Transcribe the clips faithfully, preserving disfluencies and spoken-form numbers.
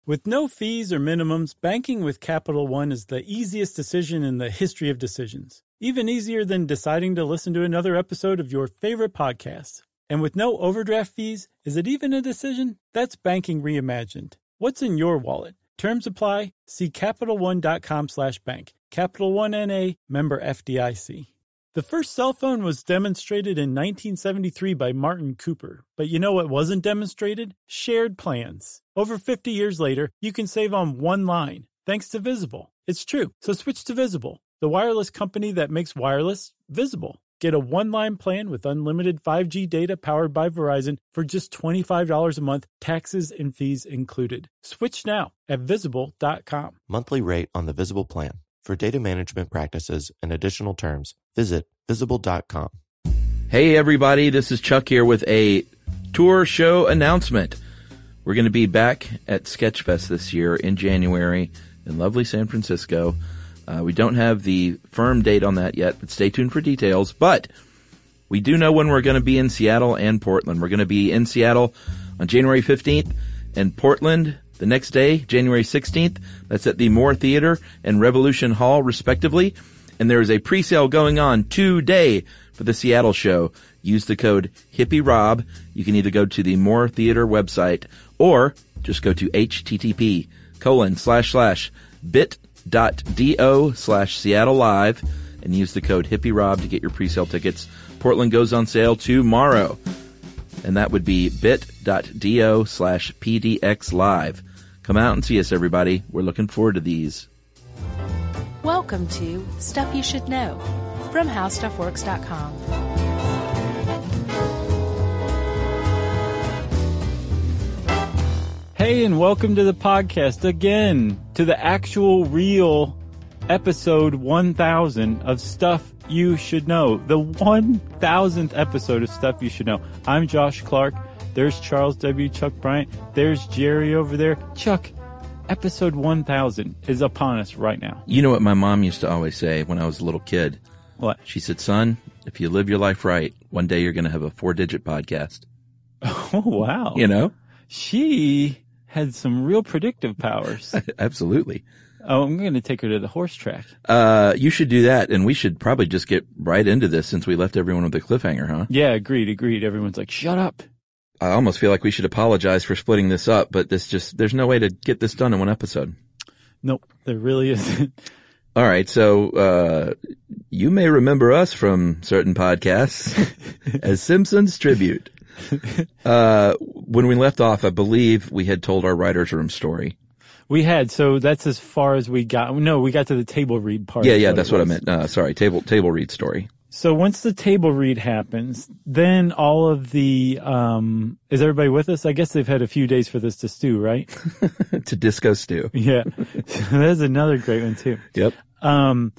With no fees or minimums, banking with Capital One is the easiest decision in the history of decisions. Even easier than deciding to listen to another episode of your favorite podcast. And with no overdraft fees, is it even a decision? That's banking reimagined. What's in your wallet? Terms apply. See CapitalOne.com slash bank. Capital One N A, member F D I C. The first cell phone was demonstrated in nineteen seventy-three by Martin Cooper. But you know what wasn't demonstrated? Shared plans. Over fifty years later, you can save on one line, thanks to Visible. It's true, so switch to Visible, the wireless company that makes wireless visible. Get a one-line plan with unlimited five G data powered by Verizon for just twenty-five dollars a month, taxes and fees included. Switch now at Visible dot com. Monthly rate on the Visible plan. For data management practices and additional terms, visit Visible dot com. Hey everybody, this is Chuck here with a tour show announcement. We're going to be back at Sketchfest this year in January in lovely San Francisco. Uh, we don't have the firm date on that yet, but stay tuned for details. But we do know when we're going to be in Seattle and Portland. We're going to be in Seattle on January fifteenth and Portland the next day, January sixteenth. That's at the Moore Theater and Revolution Hall, respectively. And there is a pre-sale going on today for the Seattle show. Use the code HippieRob. You can either go to the Moore Theater website or just go to http colon slash slash bit.do slash Seattle Live and use the code HippieRob to get your pre-sale tickets. Portland goes on sale tomorrow. And that would be bit.do slash PDX Live. Come out and see us, everybody. We're looking forward to these. Welcome to Stuff You Should Know from How Stuff Works dot com. Hey, and welcome to the podcast again, to the actual real episode one thousand of Stuff You Should Know. The one thousandth episode of Stuff You Should Know. I'm Josh Clark. There's Charles W. Chuck Bryant. There's Jerry over there. Chuck, episode one thousand is upon us right now. You know what my mom used to always say when I was a little kid? What? She said, son, if you live your life right, one day you're going to have a four-digit podcast. Oh, wow. You know? She had some real predictive powers. Absolutely. Oh, I'm going to take her to the horse track. Uh, you should do that, and we should probably just get right into this since we left everyone with a cliffhanger, huh? Yeah, agreed, agreed. Everyone's like, shut up. I almost feel like we should apologize for splitting this up, but this just, there's no way to get this done in one episode. Nope, there really isn't. All right, so, uh, you may remember us from certain podcasts as Simpsons Tribute. Uh, when we left off, I believe we had told our writer's room story. We had, so that's as far as we got. No, we got to the table read part. Yeah, yeah, that's what I meant. Uh, sorry, table, table read story. So once the table read happens, then all of the, um, is everybody with us? I guess they've had a few days for this to stew, right? To disco stew. Yeah. That's another great one too. Yep. Um,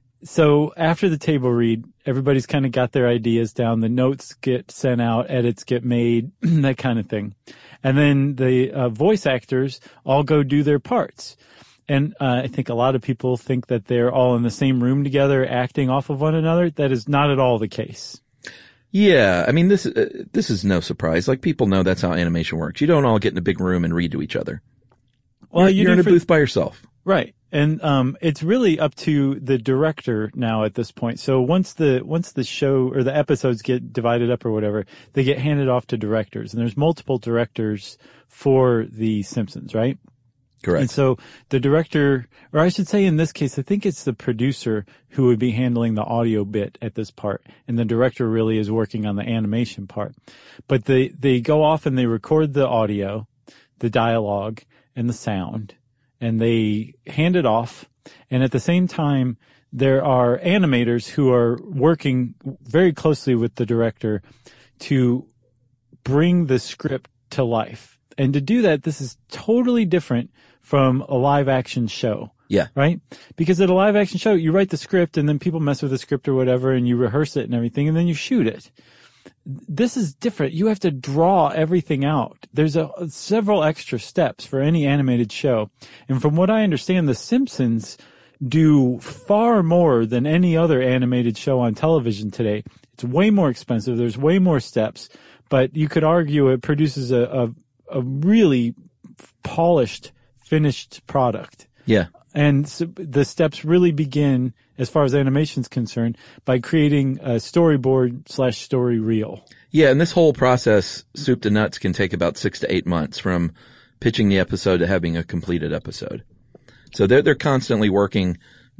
so after the table read, everybody's kind of got their ideas down. The notes get sent out, edits get made, that kind of thing. And then the uh, voice actors all go do their parts. And uh, I think a lot of people think that they're all in the same room together acting off of one another. That is not at all the case. Yeah, I mean, this uh, this is no surprise. Like, people know that's how animation works. You don't all get in a big room and read to each other. Well, you're, you you're in a for, booth by yourself. Right. And um it's really up to the director now at this point. So once the once the show or the episodes get divided up or whatever, they get handed off to directors. And there's multiple directors for The Simpsons, right? Correct. And so the director, or I should say in this case, I think it's the producer who would be handling the audio bit at this part. And the director really is working on the animation part. But they, they go off and they record the audio, the dialogue, and the sound. And they hand it off. And at the same time, there are animators who are working very closely with the director to bring the script to life. And to do that, this is totally different from a live action show. Yeah. Right? Because at a live action show, you write the script and then people mess with the script or whatever and you rehearse it and everything and then you shoot it. This is different. You have to draw everything out. There's a, several extra steps for any animated show. And from what I understand, The Simpsons do far more than any other animated show on television today. It's way more expensive. There's way more steps, but you could argue it produces a, a, a really polished finished product. Yeah. And so the steps really begin, as far as animation's concerned, by creating a storyboard slash story reel. Yeah, and this whole process, soup to nuts, can take about six to eight months from pitching the episode to having a completed episode. So they're, they're constantly working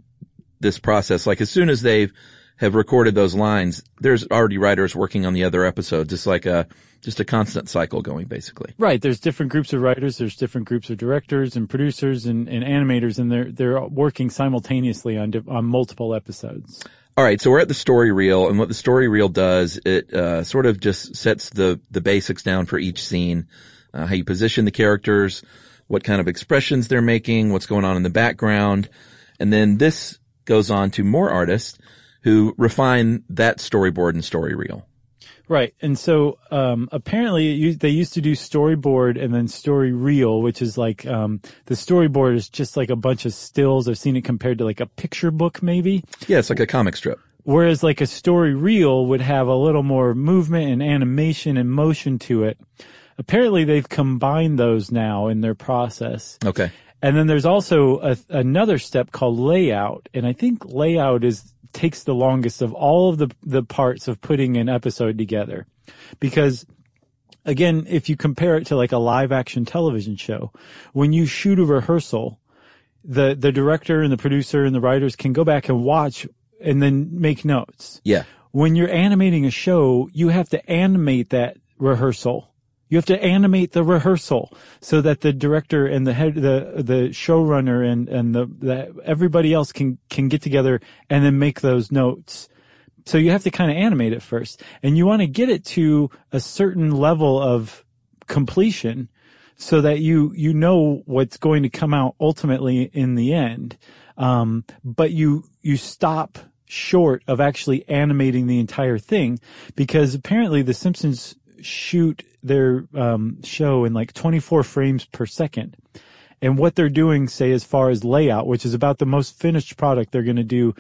this process. Like as soon as they have recorded those lines, there's already writers working on the other episodes. Just like a, just a constant cycle going, basically. Right. There's different groups of writers. There's different groups of directors and producers and, and animators, and they're, they're working simultaneously on, on multiple episodes. All right. So we're at the story reel, and what the story reel does, it, uh, sort of just sets the, the basics down for each scene, uh, how you position the characters, what kind of expressions they're making, what's going on in the background. And then this goes on to more artists who refine that storyboard and story reel. Right. And so, um, apparently it used, they used to do storyboard and then story reel, which is like, um, the storyboard is just like a bunch of stills. I've seen it compared to like a picture book maybe. Yeah, it's like a comic strip. Whereas like a story reel would have a little more movement and animation and motion to it. Apparently they've combined those now in their process. Okay. And then there's also a, another step called layout. And I think layout is, takes the longest of all of the, the parts of putting an episode together. Because again, if you compare it to like a live action television show, when you shoot a rehearsal, the, the director and the producer and the writers can go back and watch and then make notes. Yeah. When you're animating a show, you have to animate that rehearsal. You have to animate the rehearsal so that the director and the head, the, the showrunner and, and the, the, everybody else can, can get together and then make those notes. So you have to kind of animate it first, and you want to get it to a certain level of completion so that you, you know what's going to come out ultimately in the end. Um, but you, you stop short of actually animating the entire thing, because apparently The Simpsons shoot their um show in like twenty-four frames per second. And what they're doing, say, as far as layout, which is about the most finished product they're going to do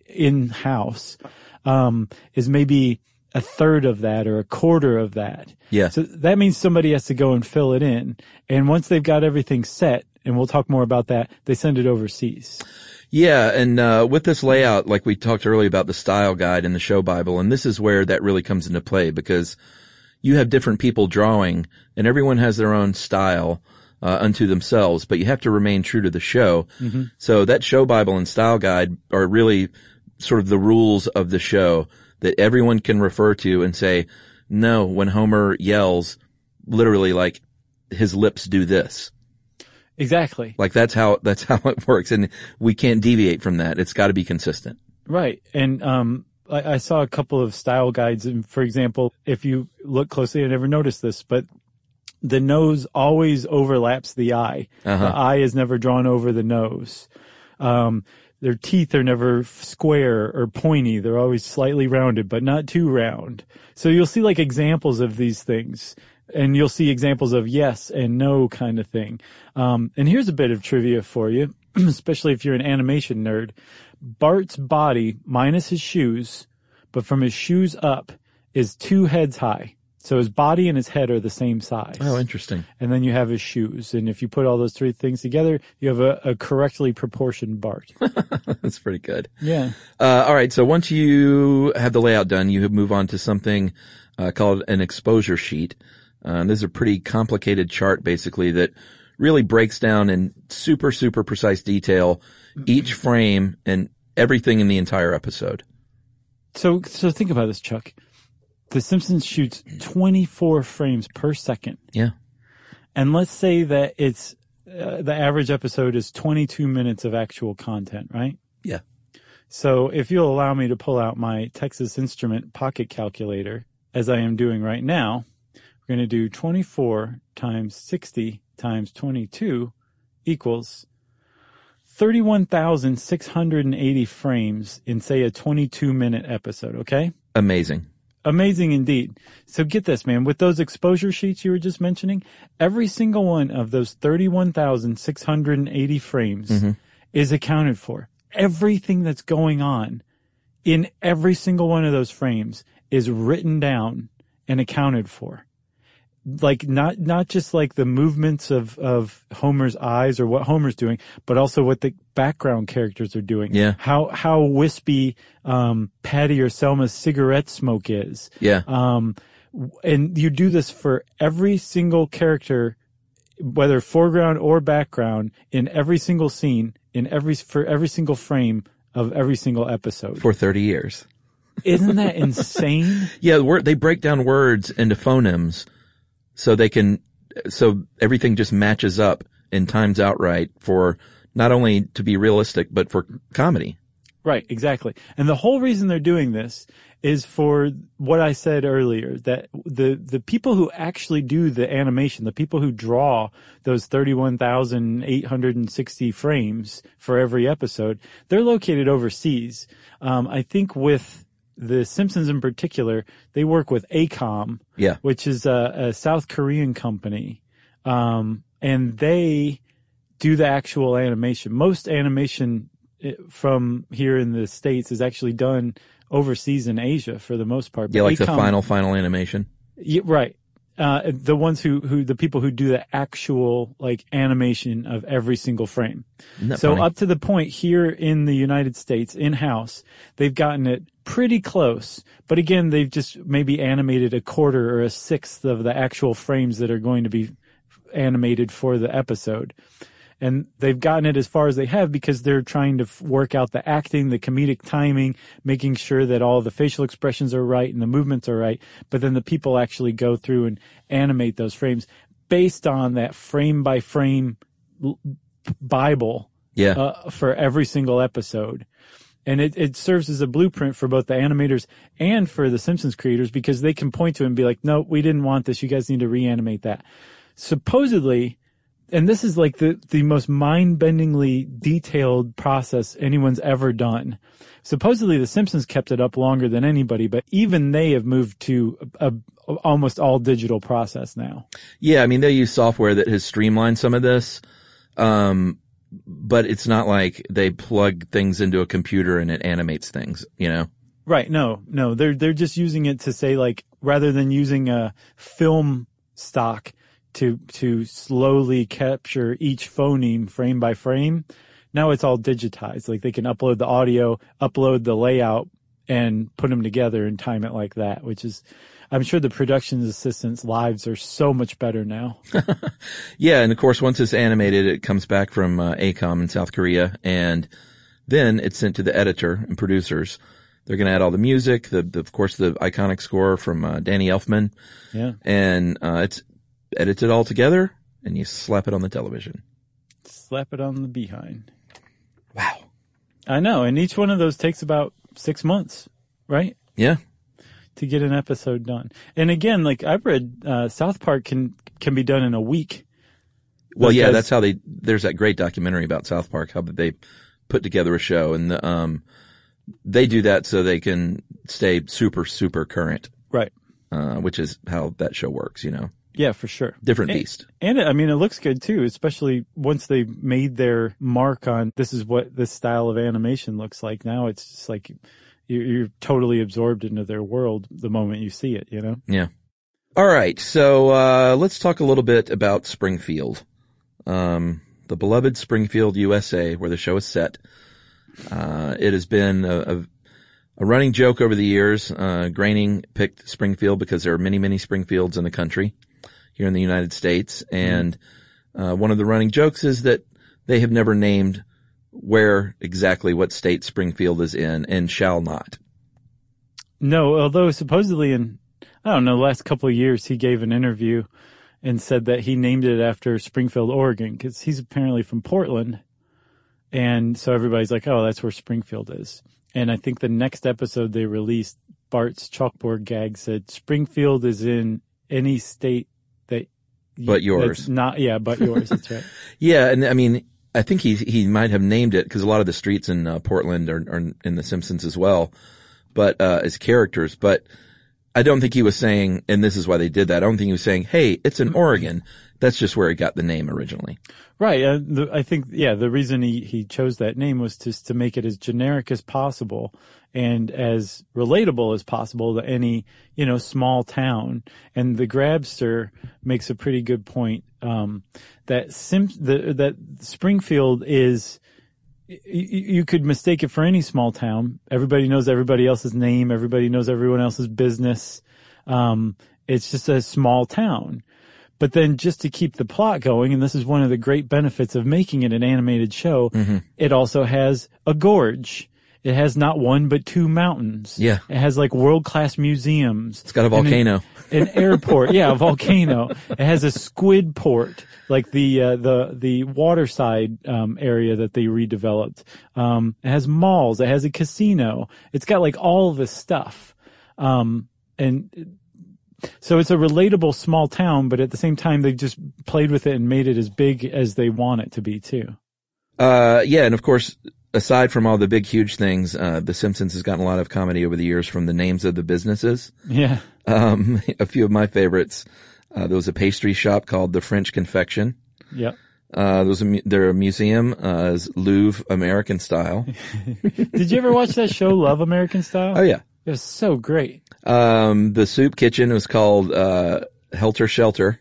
in-house, um, is maybe a third of that or a quarter of that. Yeah. So that means somebody has to go and fill it in. And once they've got everything set, and we'll talk more about that, they send it overseas. Yeah, and uh with this layout, like we talked earlier about the style guide and the show Bible, and this is where that really comes into play, because you have different people drawing, and everyone has their own style uh, unto themselves, but you have to remain true to the show. Mm-hmm. So that show Bible and style guide are really sort of the rules of the show that everyone can refer to and say, no, when Homer yells, literally like his lips do this. Exactly. Like that's how, that's how it works. And we can't deviate from that. It's got to be consistent. Right. And, um, I, I saw a couple of style guides. And for example, if you look closely, I never noticed this, but the nose always overlaps the eye. Uh-huh. The eye is never drawn over the nose. Um, their teeth are never square or pointy. They're always slightly rounded, but not too round. So you'll see like examples of these things. And you'll see examples of yes and no kind of thing. Um, and here's a bit of trivia for you, especially if you're an animation nerd. Bart's body, minus his shoes, but from his shoes up, is two heads high. So his body and his head are the same size. Oh, interesting. And then you have his shoes. And if you put all those three things together, you have a, a correctly proportioned Bart. That's pretty good. Yeah. Uh, all right. So once you have the layout done, you move on to something uh, called an exposure sheet. Uh, this is a pretty complicated chart, basically, that really breaks down in super, super precise detail each frame and everything in the entire episode. So, so think about this, Chuck. The Simpsons shoots twenty-four frames per second. Yeah. And let's say that it's, uh, the average episode is twenty-two minutes of actual content, right? Yeah. So if you'll allow me to pull out my Texas Instrument pocket calculator, as I am doing right now, we're going to do twenty-four times sixty times twenty-two equals thirty-one thousand six hundred eighty frames in, say, a twenty-two minute episode, okay? Amazing. Amazing indeed. So get this, man. With those exposure sheets you were just mentioning, every single one of those thirty-one thousand six hundred eighty frames mm-hmm. is accounted for. Everything that's going on in every single one of those frames is written down and accounted for. like not not just like the movements of of Homer's eyes or what Homer's doing, but also what the background characters are doing. Yeah. How how wispy um Patty or Selma's cigarette smoke is. Yeah. Um and you do this for every single character, whether foreground or background, in every single scene, in every for every single frame of every single episode. For thirty years. Isn't that insane? Yeah, word, they break down words into phonemes so they can, so everything just matches up and times out right for not only to be realistic, but for comedy. Right, exactly. And the whole reason they're doing this is for what I said earlier, that the, the people who actually do the animation, the people who draw those thirty-one thousand eight hundred sixty frames for every episode, they're located overseas. Um, I think with The Simpsons in particular, they work with A COM, Yeah. which is a, a South Korean company. Um, and they do the actual animation. Most animation from here in the States is actually done overseas in Asia for the most part. But Yeah, like A COM, the final, final animation. Yeah, right. Uh, the ones who, who, the people who do the actual, like, animation of every single frame. Isn't that So funny? up to the point here in the United States, in-house, they've gotten it pretty close. But again, they've just maybe animated a quarter or a sixth of the actual frames that are going to be animated for the episode. And they've gotten it as far as they have because they're trying to f- work out the acting, the comedic timing, making sure that all the facial expressions are right and the movements are right. But then the people actually go through and animate those frames based on that frame by frame l- Bible Yeah. uh, for every single episode. And it, it serves as a blueprint for both the animators and for the Simpsons creators because they can point to it and be like, no, we didn't want this. You guys need to reanimate that. Supposedly, and this is like the, the most mind-bendingly detailed process anyone's ever done. Supposedly the Simpsons kept it up longer than anybody, but even they have moved to a, a almost all digital process now. Yeah, I mean, they use software that has streamlined some of this. Um, but it's not like they plug things into a computer and it animates things, you know? Right. No, no, they're, they're just using it to say, like, rather than using a film stock to, to slowly capture each phoneme frame by frame, now it's all digitized. Like, they can upload the audio, upload the layout, and put them together and time it like that, which is, I'm sure the production assistants' lives are so much better now. Yeah, and of course, once it's animated, it comes back from uh, A COM in South Korea, and then it's sent to the editor and producers. They're going to add all the music, the, the of course, the iconic score from uh, Danny Elfman, Yeah. and uh, it's edited all together, and you slap it on the television. Slap it on the behind. Wow. I know, and each one of those takes about six months, right? Yeah. To get an episode done. And again, like I've read, uh, South Park can, can be done in a week. Well, yeah, Because- that's how they, there's that great documentary about South Park, how they put together a show, and the, um, they do that so they can stay super, super current, Right. uh, which is how that show works, you know. Yeah, for sure. Different And- beast. And I mean, it looks good too, especially once they made their mark on this is what this style of animation looks like. Now it's just like you're, you're totally absorbed into their world the moment you see it, you know? Yeah. All right. So, uh, let's talk a little bit about Springfield. Um, the beloved Springfield, U S A, where the show is set. Uh, it has been a, a, a running joke over the years. Uh, Groening picked Springfield because there are many, many Springfields in the country here in the United States. And, uh, one of the running jokes is that they have never named where exactly what state Springfield is in and shall not. No, although supposedly in, I don't know, the last couple of years he gave an interview and said that he named it after Springfield, Oregon, because he's apparently from Portland. And so everybody's like, oh, that's where Springfield is. And I think the next episode they released, Bart's chalkboard gag said, Springfield is in any state that you, But yours. that's not, yeah, but yours. That's right. Yeah, and I mean, I think he he might have named it because a lot of the streets in uh, Portland are, are in The Simpsons as well, but uh, as characters. But I don't think he was saying, and this is why they did that. I don't think he was saying, "Hey, it's in Oregon," That's just where he got the name originally. Right. Uh, the, I think, yeah, the reason he, he chose that name was just to make it as generic as possible and as relatable as possible to any, you know, small town. And the Grabster makes a pretty good point, um, that Sim, the, that Springfield is, you, you could mistake it for any small town. Everybody knows everybody else's name. Everybody knows everyone else's business. Um, it's just a small town. But then just to keep the plot going, and this is one of the great benefits of making it an animated show, mm-hmm. it also has a gorge. It has not one but two mountains. Yeah. It has like world-class museums. It's got a volcano. An, an airport. Yeah, a volcano. It has a squid port, like the, uh, the, the waterside, um, area that they redeveloped. Um, it has malls. It has a casino. It's got like all of this stuff. Um, and, So it's a relatable small town, but at the same time, they just played with it and made it as big as they want it to be, too. Uh, yeah, and of course, aside from all the big, huge things, uh, The Simpsons has gotten a lot of comedy over the years from the names of the businesses. Yeah. Um, a few of my favorites. Uh, there was a pastry shop called The French Confection. Yep. Uh, there was a, there a museum, uh, is Louvre American Style. Did you ever watch that show, Love American Style? Oh, yeah. It was so great. Um, the soup kitchen was called, uh, Helter Shelter.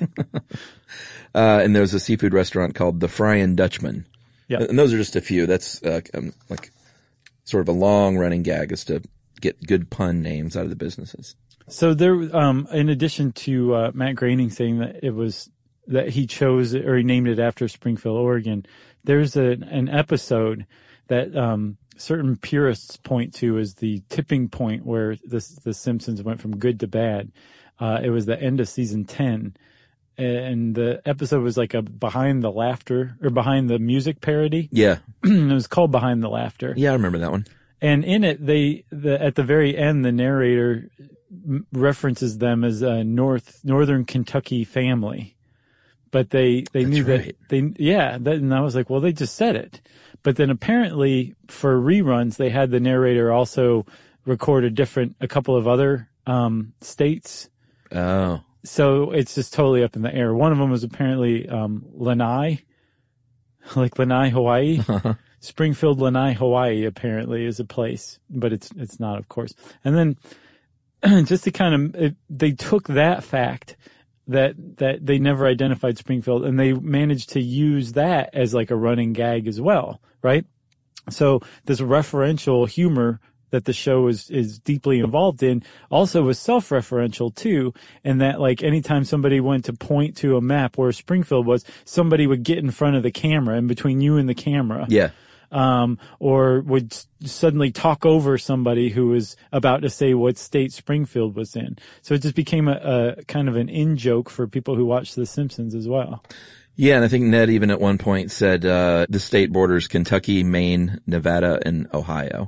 uh, and there was a seafood restaurant called the Fryin' Dutchman. Yeah. And those are just a few. That's, uh, um, like sort of a long running gag is to get good pun names out of the businesses. So there, um, in addition to, uh, Matt Groening saying that it was, that he chose it or he named it after Springfield, Oregon, there's a, an episode that, um, certain purists point to as the tipping point where this, the Simpsons went from good to bad. Uh, it was the end of season ten. And the episode was like a behind the laughter or behind the music parody. Yeah. It was called Behind the Laughter. Yeah, I remember that one. And in it, they, the, at the very end, the narrator references them as a North, Northern Kentucky family. But they, they That's knew right. that they, yeah, that, and I was like, well, they just said it. But then apparently for reruns, they had the narrator also record a different, a couple of other, um, states. Oh. So it's just totally up in the air. One of them was apparently, um, Lanai, like Lanai, Hawaii. Springfield, Lanai, Hawaii apparently is a place, but it's, it's not, of course. And then just to kind of, it, they took that fact that, that they never identified Springfield and they managed to use that as like a running gag as well, right? So this referential humor that the show is, is deeply involved in also was self-referential too. And that like anytime somebody went to point to a map where Springfield was, somebody would get in front of the camera and between you and the camera. Yeah. Um, or would suddenly talk over somebody who was about to say what state Springfield was in. So it just became a, a kind of an in-joke for people who watch The Simpsons as well. Yeah, and I think Ned even at one point said, uh, the state borders Kentucky, Maine, Nevada, and Ohio.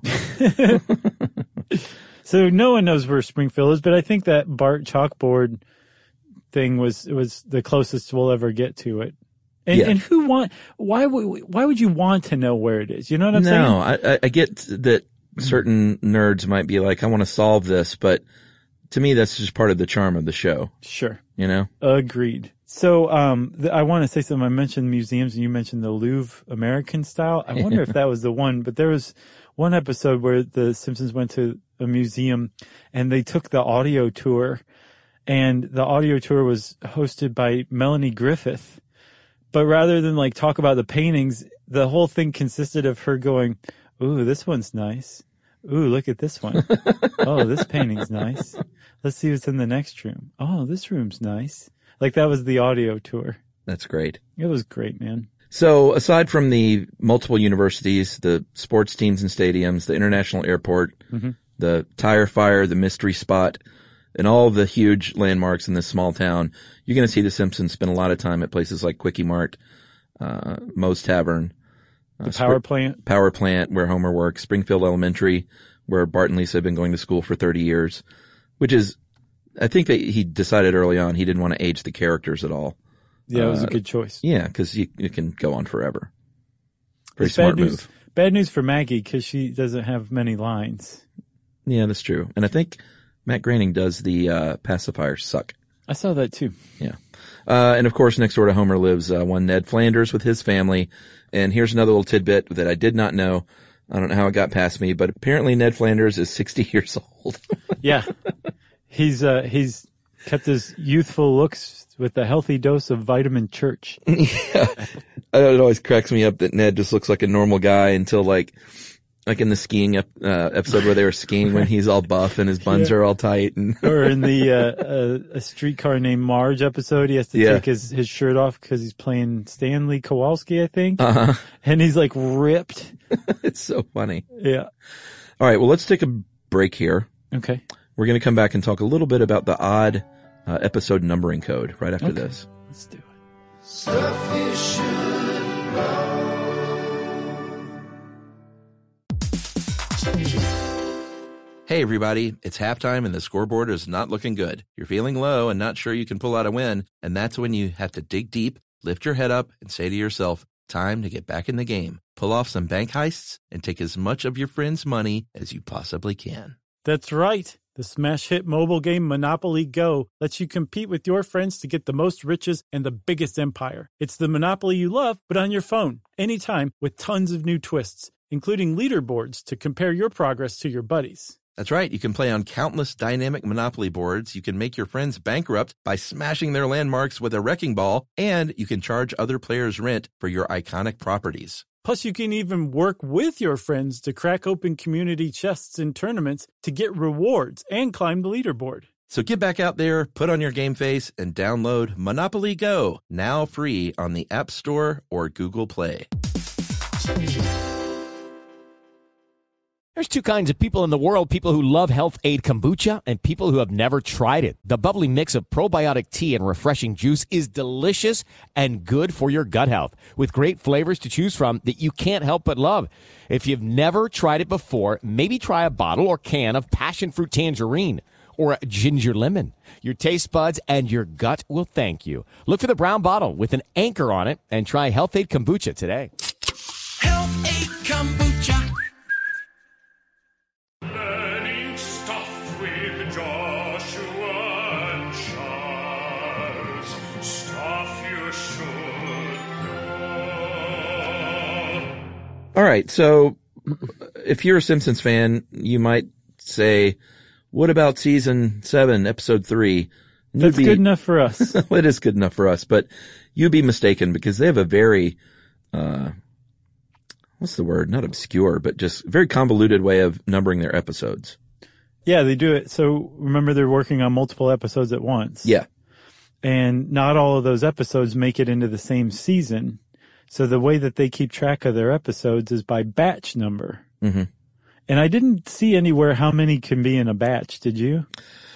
So no one knows where Springfield is, but I think that Bart chalkboard thing was, was the closest we'll ever get to it. And, yeah. and who want, why would, why would you want to know where it is? You know what I'm no, saying? No, I, I get that certain nerds might be like, I want to solve this, but to me, that's just part of the charm of the show. Sure. You know? Agreed. So, um, th- I want to say something. I mentioned museums and you mentioned the Louvre American Style. I wonder if that was the one, but there was one episode where the Simpsons went to a museum and they took the audio tour, and the audio tour was hosted by Melanie Griffith. But rather than like talk about the paintings, the whole thing consisted of her going, ooh, this one's nice. Ooh, look at this one. Oh, this painting's nice. Let's see what's in the next room. Oh, this room's nice. Like that was the audio tour. That's great. It was great, man. So aside from the multiple universities, the sports teams and stadiums, the international airport, mm-hmm. the tire fire, the mystery spot, and all the huge landmarks in this small town, you're going to see The Simpsons spend a lot of time at places like Quickie Mart, uh, Moe's Tavern, uh, the power Sp- plant, power plant where Homer works, Springfield Elementary, where Bart and Lisa have been going to school for thirty years, which is, I think that he decided early on he didn't want to age the characters at all. Yeah, it was uh, a good choice. Yeah, because you, you can go on forever. Pretty it's smart bad news, move. Bad news for Maggie because she doesn't have many lines. Yeah, that's true. And I think Matt Groening does the uh, pacifier suck. I saw that too. Yeah. Uh, and of course, next door to Homer lives uh, one Ned Flanders with his family. And here's another little tidbit that I did not know. I don't know how it got past me, but apparently Ned Flanders is sixty years old. Yeah. He's, uh, he's kept his youthful looks with a healthy dose of vitamin church. Yeah. It always cracks me up that Ned just looks like a normal guy until like, like in the skiing ep- uh, episode where they were skiing when he's all buff and his buns Yeah. are all tight. And Or in the, uh, uh, a streetcar named Marge episode, he has to Yeah. take his, his shirt off because he's playing Stanley Kowalski, I think. uh-huh. And he's like ripped. It's so funny. Yeah. All right. Well, let's take a break here. Okay. We're going to come back and talk a little bit about the odd uh, episode numbering code right after Okay. this. Let's do it. Stuff you should know. Hey everybody, it's halftime and the scoreboard is not looking good. You're feeling low and not sure you can pull out a win, and that's when you have to dig deep, lift your head up, and say to yourself, time to get back in the game. Pull off some bank heists and take as much of your friends' money as you possibly can. That's right. The smash hit mobile game Monopoly Go lets you compete with your friends to get the most riches and the biggest empire. It's the Monopoly you love, but on your phone, anytime, with tons of new twists, including leaderboards to compare your progress to your buddies. That's right. You can play on countless dynamic Monopoly boards. You can make your friends bankrupt by smashing their landmarks with a wrecking ball, and you can charge other players rent for your iconic properties. Plus, you can even work with your friends to crack open community chests in tournaments to get rewards and climb the leaderboard. So get back out there, put on your game face, and download Monopoly Go, now free on the App Store or Google Play. There's two kinds of people in the world, people who love Health Aid Kombucha and people who have never tried it. The bubbly mix of probiotic tea and refreshing juice is delicious and good for your gut health, with great flavors to choose from that you can't help but love. If you've never tried it before, maybe try a bottle or can of passion fruit tangerine or a ginger lemon. Your taste buds and your gut will thank you. Look for the brown bottle with an anchor on it and try Health Aid Kombucha today. Health Aid Kombucha. Learning stuff with Joshua and Charles. Stuff you should know. All right, so if you're a Simpsons fan, you might say, what about season seven, episode three? And you'd That's be- good enough for us. Well, it is good enough for us, but you'd be mistaken because they have a very, uh, what's the word? Not obscure, but just very convoluted way of numbering their episodes. Yeah, they do it. So remember, they're working on multiple episodes at once. Yeah. And not all of those episodes make it into the same season. So the way that they keep track of their episodes is by batch number. Mm-hmm. And I didn't see anywhere how many can be in a batch. Did you?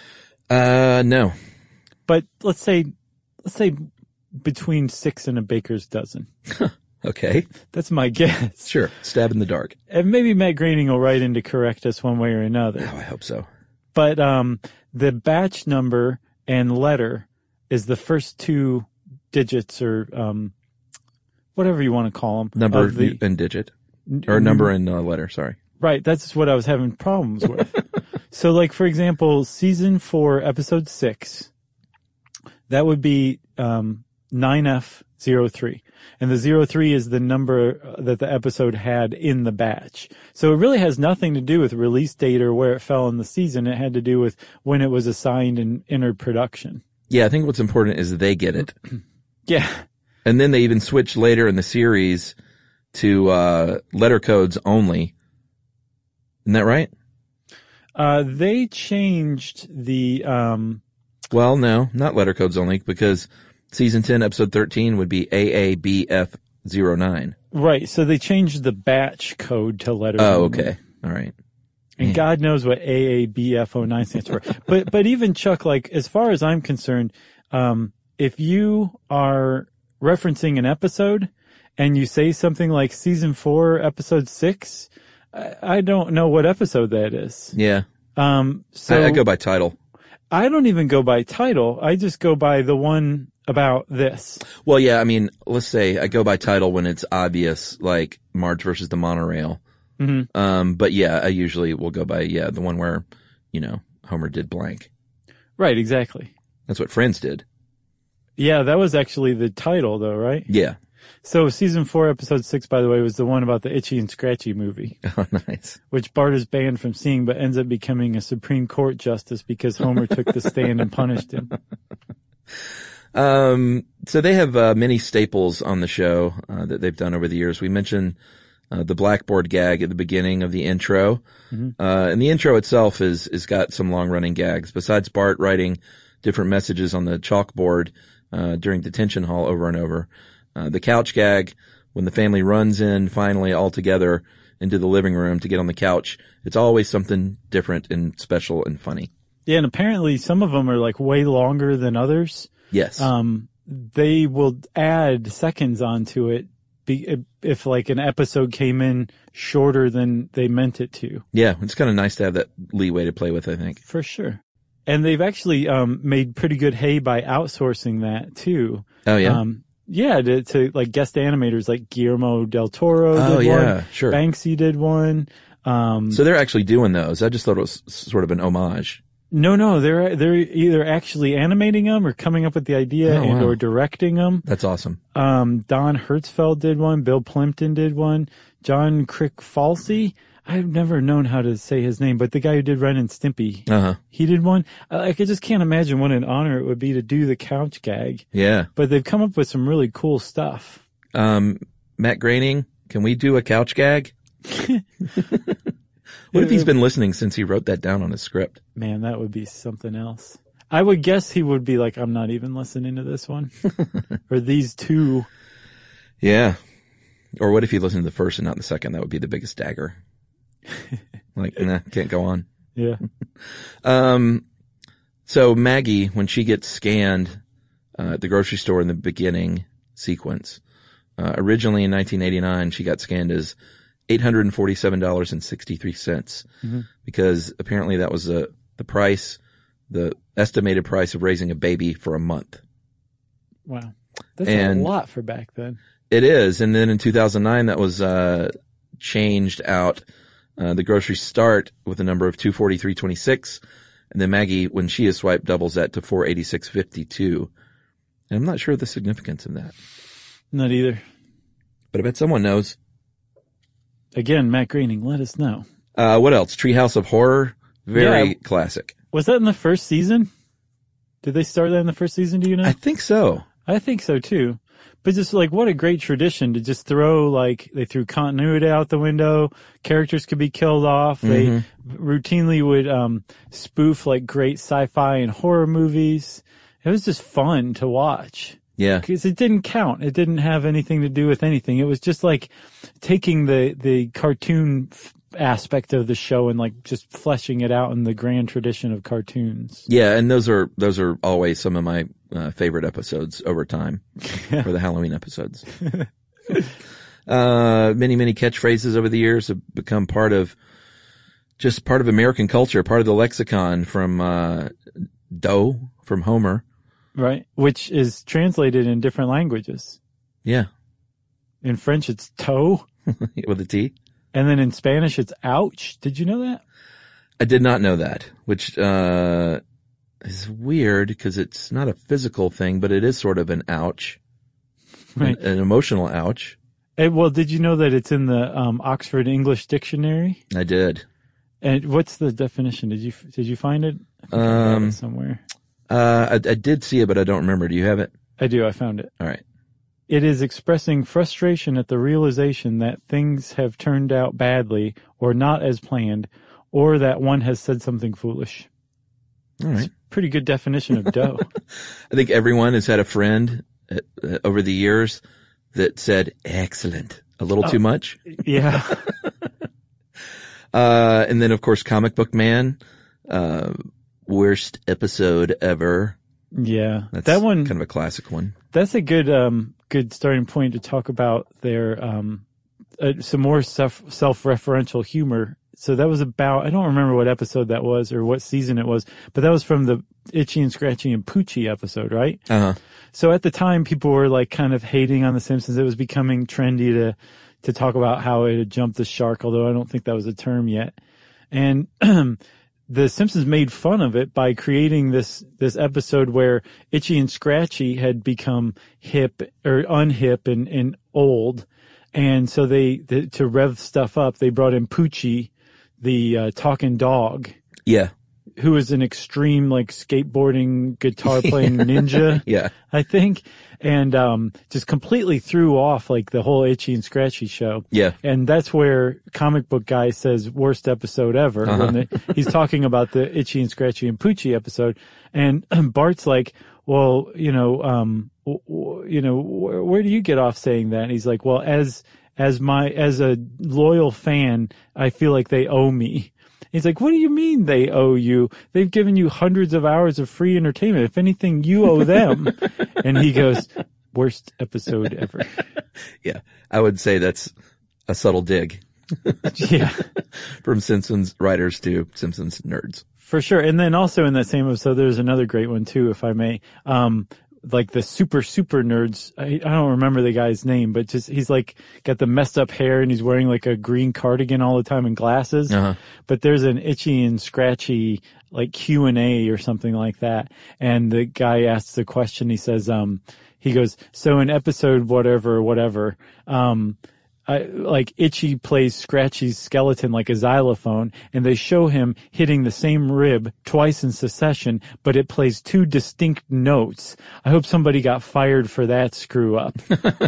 Uh, no. But let's say, let's say between six and a baker's dozen. Okay. That's my guess. Sure. Stab in the dark. And maybe Matt Groening will write in to correct us one way or another. Oh, I hope so. But, um, the batch number and letter is the first two digits or, um, whatever you want to call them. Number of the, and digit. Or number and uh, letter, sorry. Right. That's what I was having problems with. So like, for example, season four, episode six, that would be, um, nine F zero three. And the zero three is the number that the episode had in the batch. So it really has nothing to do with release date or where it fell in the season. It had to do with when it was assigned and entered production. Yeah, I think what's important is they get it. Yeah. And then they even switch later in the series to uh letter codes only. Isn't that right? Uh, they changed the, um, Well, no, not letter codes only, because season ten, episode thirteen would be A A B F zero nine. right. So they changed the batch code to letter. Oh, only. okay. All right. And God knows what A A B F oh nine stands for. But, but even Chuck, like, as far as I'm concerned, um, if you are referencing an episode and you say something like season four, episode six, I, I don't know what episode that is. Yeah. Um, so I, I go by title. I don't even go by title. I just go by the one about this. Well, yeah, I mean, let's say I go by title when it's obvious, like Marge versus the Monorail. Mm-hmm. Um, but yeah, I usually will go by, yeah, the one where, you know, Homer did blank. Right, exactly. That's what Friends did. Yeah, that was actually the title, though, right? Yeah. So season four, episode six, by the way, was the one about the Itchy and Scratchy movie. Oh, nice. Which Bart is banned from seeing, but ends up becoming a Supreme Court justice because Homer took the stand and punished him. Um, so they have uh, many staples on the show uh, that they've done over the years. We mentioned uh, the blackboard gag at the beginning of the intro. Mm-hmm. Uh, and the intro itself is, is got some long running gags. Besides Bart writing different messages on the chalkboard, uh, during detention hall over and over. Uh, the couch gag, when the family runs in finally all together into the living room to get on the couch, it's always something different and special and funny. Yeah, and apparently some of them are like way longer than others. Yes. Um, they will add seconds onto it be, if, if like an episode came in shorter than they meant it to. Yeah, it's kind of nice to have that leeway to play with, I think. For sure. And they've actually um made pretty good hay by outsourcing that too. Oh, yeah? Um, yeah, to, to like guest animators like Guillermo del Toro did oh, yeah, one. Sure. Banksy did one. Um, so they're actually doing those. I just thought it was sort of an homage. No, no, they're they're either actually animating them or coming up with the idea oh, and wow. or directing them. That's awesome. Um, Don Hertzfeld did one. Bill Plimpton did one. John Crick-Falsey. I've never known how to say his name, but the guy who did Ren and Stimpy, uh-huh. he did one. I, I just can't imagine what an honor it would be to do the couch gag. Yeah. But they've come up with some really cool stuff. Um, Matt Groening, can we do a couch gag? What if he's been listening since he wrote that down on his script? Man, that would be something else. I would guess he would be like, I'm not even listening to this one. Or these two. Yeah. Or what if he listened to the first and not the second? That would be the biggest dagger. Like, nah, can't go on. Yeah. um, so Maggie, when she gets scanned uh, at the grocery store in the beginning sequence, uh, originally in nineteen eighty-nine, she got scanned as eight hundred forty-seven dollars and sixty-three cents mm-hmm. because apparently that was uh, the price, the estimated price of raising a baby for a month. Wow. That's and a lot for back then. It is. And then in two thousand nine, that was uh changed out. Uh, the groceries start with a number of two forty-three twenty-six, and then Maggie, when she is swiped, doubles that to four eighty-six fifty-two. And I'm not sure the significance of that. Not either. But I bet someone knows. Again, Matt Groening, let us know. Uh, what else? Treehouse of Horror. Very yeah. classic. Was that in the first season? Did they start that in the first season? Do you know? I think so. I think so too. But just like, what a great tradition to just throw, like, they threw continuity out the window. Characters could be killed off. Mm-hmm. They routinely would, um, spoof like great sci-fi and horror movies. It was just fun to watch. Yeah. Because it didn't count. It didn't have anything to do with anything. It was just like taking the, the cartoon f- aspect of the show and like just fleshing it out in the grand tradition of cartoons. Yeah. And those are, those are always some of my uh, favorite episodes over time for the Halloween episodes. uh, many, many catchphrases over the years have become part of just part of American culture, part of the lexicon from, uh, Doe from Homer. Right. Which is translated in different languages. Yeah. In French, it's toe. With a T. And then in Spanish, it's ouch. Did you know that? I did not know that, which, uh, is weird because it's not a physical thing, but it is sort of an ouch. Right. An, an emotional ouch. Hey, well, did you know that it's in the, um, Oxford English Dictionary? I did. And what's the definition? Did you, did you find it? I think um, I got it somewhere. Uh, I, I did see it, but I don't remember. Do you have it? I do. I found it. All right. It is expressing frustration at the realization that things have turned out badly or not as planned, or that one has said something foolish. All right. It's a pretty good definition of dough. I think everyone has had a friend uh, uh, over the years that said, excellent, a little oh, too much. Yeah. uh, and then of course, Comic Book Man, uh, worst episode ever. Yeah. That's that one, kind of a classic one. That's a good, um, good starting point to talk about their, um, uh, some more self, self-referential humor. So that was about, I don't remember what episode that was or what season it was, but that was from the Itchy and Scratchy and Poochie episode, right? Uh-huh. So at the time, people were like kind of hating on The Simpsons. It was becoming trendy to, to talk about how it had jumped the shark, although I don't think that was a term yet. And, The Simpsons made fun of it by creating this, this episode where Itchy and Scratchy had become hip or unhip and, and old. And so they, the, to rev stuff up, they brought in Poochie, the uh, talking dog. Yeah. Who is an extreme, like, skateboarding, guitar playing ninja. Yeah. I think. And, um, just completely threw off, like, the whole Itchy and Scratchy show. Yeah. And that's where Comic Book Guy says worst episode ever. Uh-huh. When the, he's talking about the Itchy and Scratchy and Poochie episode. And Bart's like, well, you know, um, w- w- you know, wh- where do you get off saying that? And he's like, well, as, as my, as a loyal fan, I feel like they owe me. He's like, what do you mean they owe you? They've given you hundreds of hours of free entertainment. If anything, you owe them. And he goes, worst episode ever. Yeah. I would say that's a subtle dig. Yeah. From Simpsons writers to Simpsons nerds. For sure. And then also in that same episode, there's another great one too, if I may. Um, like the super, super nerds. I, I don't remember the guy's name, but just, he's like got the messed up hair and he's wearing like a green cardigan all the time and glasses. Uh-huh. But there's an Itchy and Scratchy like Q and A or something like that. And the guy asks the question. He says, um, he goes, so in episode whatever, whatever, um, I, like Itchy plays Scratchy's skeleton like a xylophone, and they show him hitting the same rib twice in succession, but it plays two distinct notes. I hope somebody got fired for that screw up.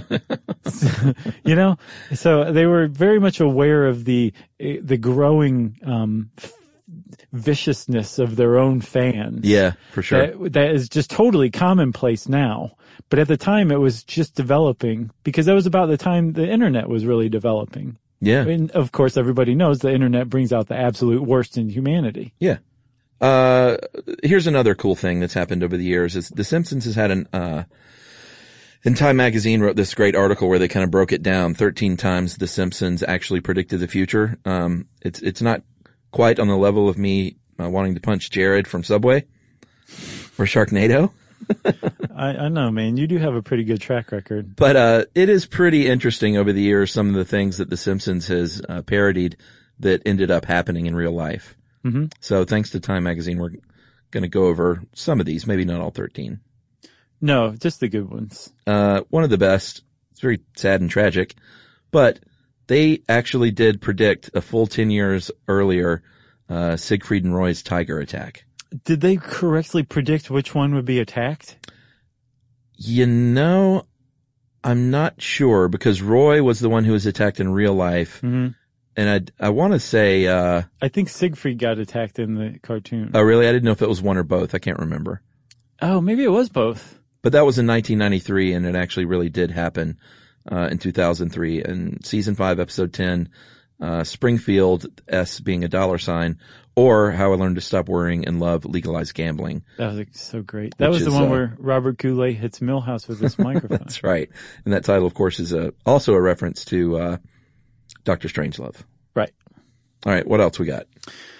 You know, so they were very much aware of the the growing um, viciousness of their own fans. Yeah, for sure. That, that is just totally commonplace now. But at the time, it was just developing because that was about the time the internet was really developing. Yeah. And of course, everybody knows the internet brings out the absolute worst in humanity. Yeah. Uh, here's another cool thing that's happened over the years is The Simpsons has had an, uh, and Time Magazine wrote this great article where they kind of broke it down. thirteen times The Simpsons actually predicted the future. Um, it's, it's not quite on the level of me uh, wanting to punch Jared from Subway or Sharknado. I, I know, man. You do have a pretty good track record. But, uh, it is pretty interesting over the years, some of the things that The Simpsons has uh, parodied that ended up happening in real life. Mm-hmm. So thanks to Time Magazine, we're going to go over some of these, maybe not all thirteen. No, just the good ones. Uh, one of the best, it's very sad and tragic, but they actually did predict a full ten years earlier, uh, Siegfried and Roy's tiger attack. Did they correctly predict which one would be attacked? You know, I'm not sure because Roy was the one who was attacked in real life. Mm-hmm. And I, I want to say, uh, I think Siegfried got attacked in the cartoon. oh really? I didn't know if it was one or both. I can't remember. Oh, maybe it was both. But that was in nineteen ninety-three and it actually really did happen, uh, in two thousand three. And season five, episode ten, uh, Springfield, S being a dollar sign, or How I Learned to Stop Worrying and Love Legalized Gambling. That was like, so great. That Which was the is, one uh, where Robert Goulet hits Milhouse with his microphone. That's right. And that title, of course, is a, also a reference to, uh, Doctor Strangelove. Right. All right. What else we got?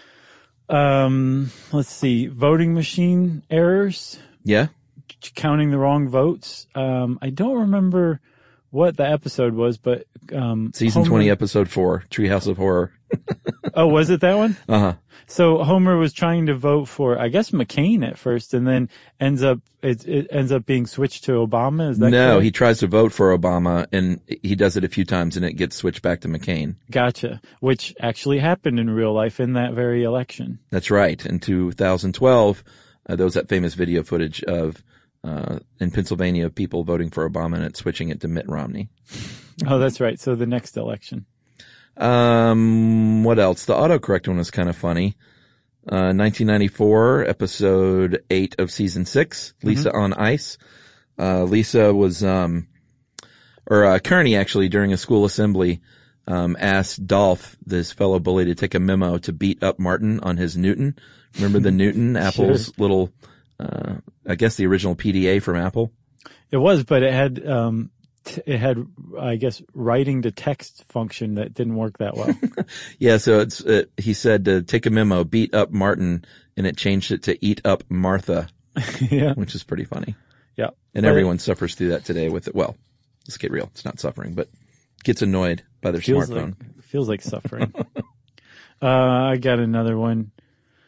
Um, let's see. Voting machine errors. Yeah. Counting the wrong votes. Um, I don't remember what the episode was, but, um, Season Homer, twenty, episode four, Treehouse of Horror. Oh, was it that one? Uh-huh. So Homer was trying to vote for, I guess, McCain at first, and then ends up, it, it ends up being switched to Obama. Is that No, correct? he tries to vote for Obama and he does it a few times and it gets switched back to McCain. Gotcha. Which actually happened in real life in that very election. That's right. In two thousand twelve, uh, there was that famous video footage of, uh, in Pennsylvania of people voting for Obama and it switching it to Mitt Romney. Oh, that's right. So the next election. Um, what else? The autocorrect one was kind of funny. Uh, nineteen ninety-four, episode eight of season six, Lisa on Ice. Uh, Lisa was, um, or, uh, Kearney actually during a school assembly, um, asked Dolph, this fellow bully, to take a memo to beat up Martin on his Newton. Remember the Newton, Apple's Sure. little, uh, I guess the original P D A from Apple? It was, but it had, um, t- it had, I guess, writing to text function that didn't work that well. Yeah, so it's, uh, he said to take a memo, beat up Martin, and it changed it to eat up Martha, Yeah. which is pretty funny. Yeah. And But everyone suffers through that today with it. Well, let's get real. It's not suffering, but gets annoyed by their Feels smartphone. like, feels like suffering. uh, I got another one.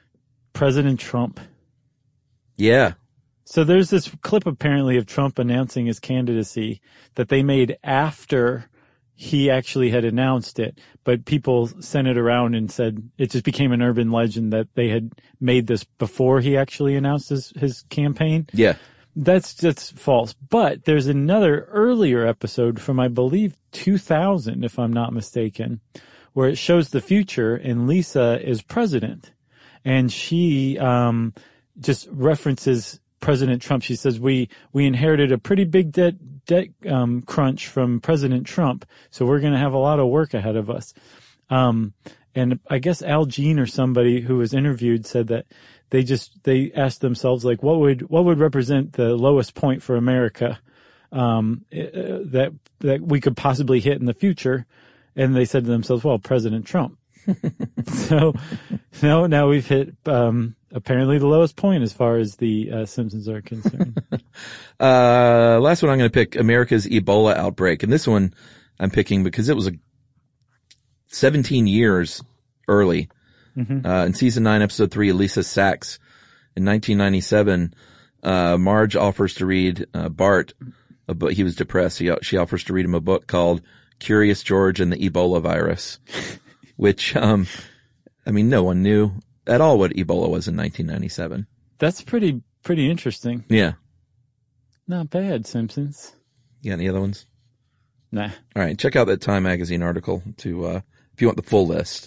President Trump. Yeah. So there's this clip apparently of Trump announcing his candidacy that they made after he actually had announced it, but people sent it around and said it just became an urban legend that they had made this before he actually announced his, his campaign. Yeah. That's just false. But there's another earlier episode from, I believe, two thousand, if I'm not mistaken, where it shows the future and Lisa is president. And she um just references President Trump. She says, we, we inherited a pretty big debt, debt, um, crunch from President Trump. So we're going to have a lot of work ahead of us. Um, and I guess Al Jean or somebody who was interviewed said that they just, they asked themselves, like, what would, what would represent the lowest point for America, um, uh, that, that we could possibly hit in the future? And they said to themselves, well, President Trump. So now, now we've hit, um, apparently the lowest point as far as the uh, Simpsons are concerned. uh, last one I'm going to pick, America's Ebola outbreak. And this one I'm picking because it was a seventeen years early. Mm-hmm. Uh, in season nine, episode three, Lisa Sachs in nineteen ninety-seven, uh, Marge offers to read, uh, Bart, a book. He was depressed. He, she offers to read him a book called Curious George and the Ebola Virus, which, um, I mean, no one knew at all what Ebola was in nineteen ninety-seven. That's pretty, pretty interesting. Yeah. Not bad, Simpsons. You got any other ones? Nah. All right. Check out that Time Magazine article to, uh, if you want the full list.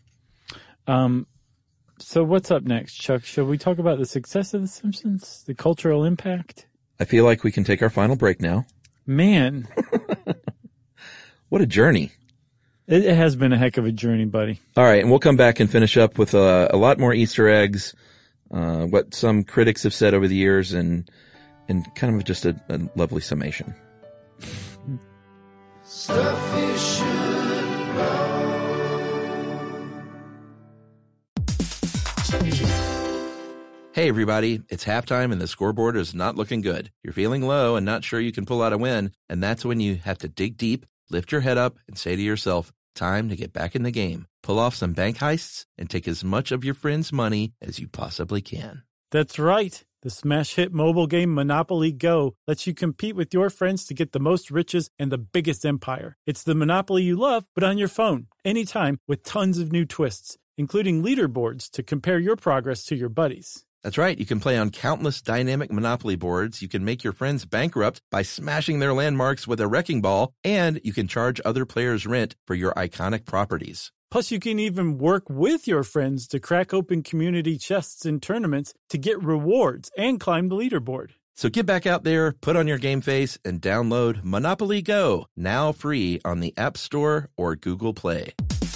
Um, so what's up next, Chuck? Shall we talk about the success of The Simpsons? The cultural impact? I feel like we can take our final break now. Man. What a journey. It, it has been a heck of a journey, buddy. All right. And we'll come back and finish up with uh, a lot more Easter eggs, uh, what some critics have said over the years, and, and kind of just a, a lovely summation. Stuff you should know. Hey everybody, it's halftime and the scoreboard is not looking good. You're feeling low and not sure you can pull out a win, and that's when you have to dig deep, lift your head up, and say to yourself, time to get back in the game. Pull off some bank heists and take as much of your friends' money as you possibly can. That's right. The smash hit mobile game Monopoly Go lets you compete with your friends to get the most riches and the biggest empire. It's the Monopoly you love, but on your phone, anytime, with tons of new twists, including leaderboards to compare your progress to your buddies. That's right. You can play on countless dynamic Monopoly boards. You can make your friends bankrupt by smashing their landmarks with a wrecking ball, and you can charge other players rent for your iconic properties. Plus, you can even work with your friends to crack open community chests in tournaments to get rewards and climb the leaderboard. So get back out there, put on your game face, and download Monopoly Go, now free on the App Store or Google Play.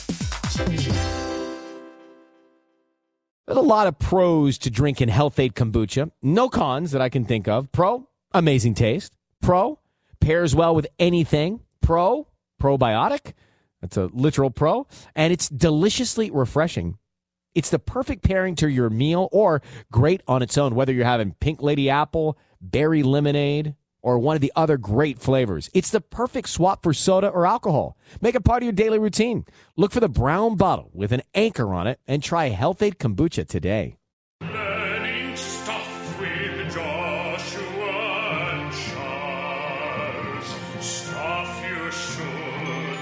There's a lot of pros to drinking Health-Ade Kombucha. No cons that I can think of. Pro, amazing taste. Pro, pairs well with anything. Pro, probiotic. That's a literal pro. And it's deliciously refreshing. It's the perfect pairing to your meal or great on its own, whether you're having Pink Lady Apple, berry lemonade, or one of the other great flavors. It's the perfect swap for soda or alcohol. Make it part of your daily routine. Look for the brown bottle with an anchor on it and try Health-Ade Kombucha today. Learning stuff with Joshua and Charles. Stuff you should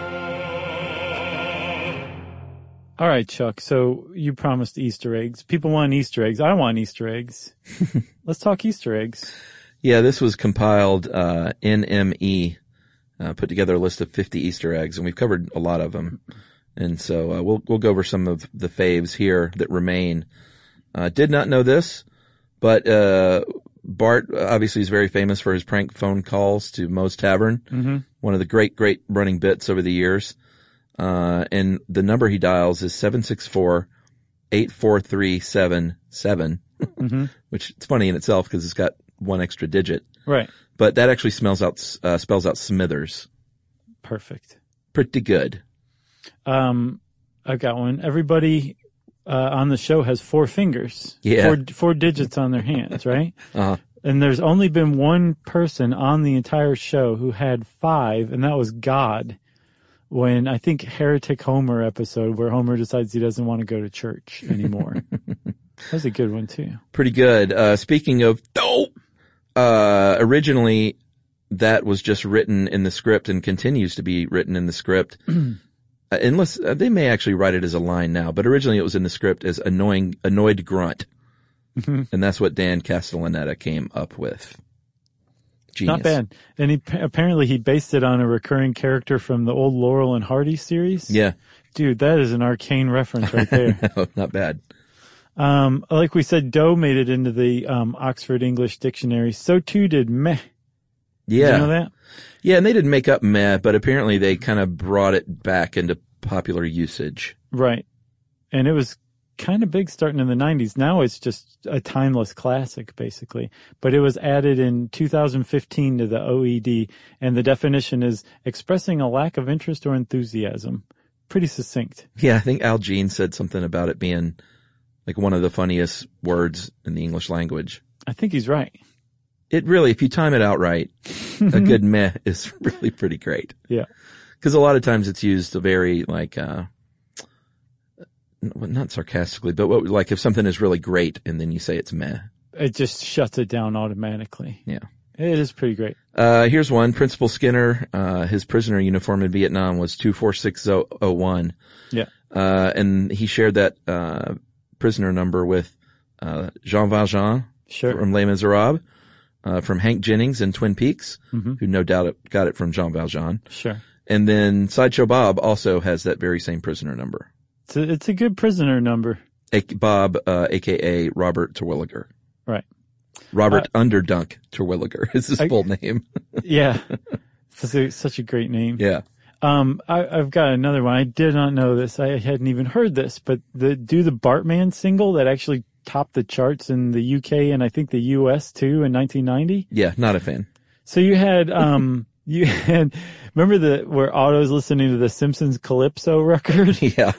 know. All right, Chuck. So you promised Easter eggs. People want Easter eggs. I want Easter eggs. Let's talk Easter eggs. Yeah, this was compiled, uh, N M E, uh, put together a list of fifty Easter eggs, and we've covered a lot of them. And so, uh, we'll, we'll go over some of the faves here that remain. Uh, did not know this, but, uh, Bart obviously is very famous for his prank phone calls to Moe's Tavern. Mm-hmm. One of the great, great running bits over the years. Uh, and the number he dials is seven six four, eight four three seven seven, mm-hmm. which it's funny in itself because it's got one extra digit. Right. But that actually smells out, uh, spells out Smithers. Perfect. Pretty good. Um, I've got one. Everybody, uh, on the show has four fingers. Yeah. Four, four digits on their hands, right? Uh-huh. And there's only been one person on the entire show who had five, and that was God. When I think Heretic Homer episode where Homer decides he doesn't want to go to church anymore. That was a good one too. Pretty good. Uh, speaking of dope, uh, originally that was just written in the script and continues to be written in the script. uh, unless uh, they may actually write it as a line now, but originally it was in the script as annoying, annoyed grunt. And that's what Dan Castellaneta came up with. Genius. Not bad. And he apparently he based it on a recurring character from the old Laurel and Hardy series. Yeah. Dude, that is an arcane reference right there. No, not bad. Um, like we said, dough made it into the um, Oxford English Dictionary. So too did meh. Yeah. Did you know that? Yeah, and they didn't make up meh, but apparently they kind of brought it back into popular usage. Right. And it was kind of big starting in the nineties. Now it's just a timeless classic, basically. But it was added in two thousand fifteen to the O E D, and the definition is expressing a lack of interest or enthusiasm. Pretty succinct. Yeah, I think Al Jean said something about it being like one of the funniest words in the English language. I think he's right. It really, if you time it out right, a good meh is really pretty great. Yeah. Because a lot of times it's used very like, uh, not sarcastically, but what, like if something is really great and then you say it's meh. It just shuts it down automatically. Yeah. It is pretty great. Uh, here's one. Principal Skinner, uh, his prisoner uniform in Vietnam was two four six zero zero one. Yeah. Uh, and he shared that, uh, prisoner number with, uh, Jean Valjean Sure. from Les Miserables, uh, from Hank Jennings in Twin Peaks, mm-hmm. who no doubt got it from Jean Valjean. Sure. And then Sideshow Bob also has that very same prisoner number. It's a, it's a good prisoner number. A- Bob, uh, A K A Robert Terwilliger. Right. Robert Uh, Underdunk Terwilliger is his I, full name. Yeah. Such a, such a great name. Yeah. Um, I, I've got another one. I did not know this. I hadn't even heard this, but the, do the Bartman single that actually topped the charts in the U K and I think the U S too in nineteen ninety. Yeah. Not a fan. So you had, um, you had, remember the, where Otto's listening to the Simpsons Calypso record? Yeah.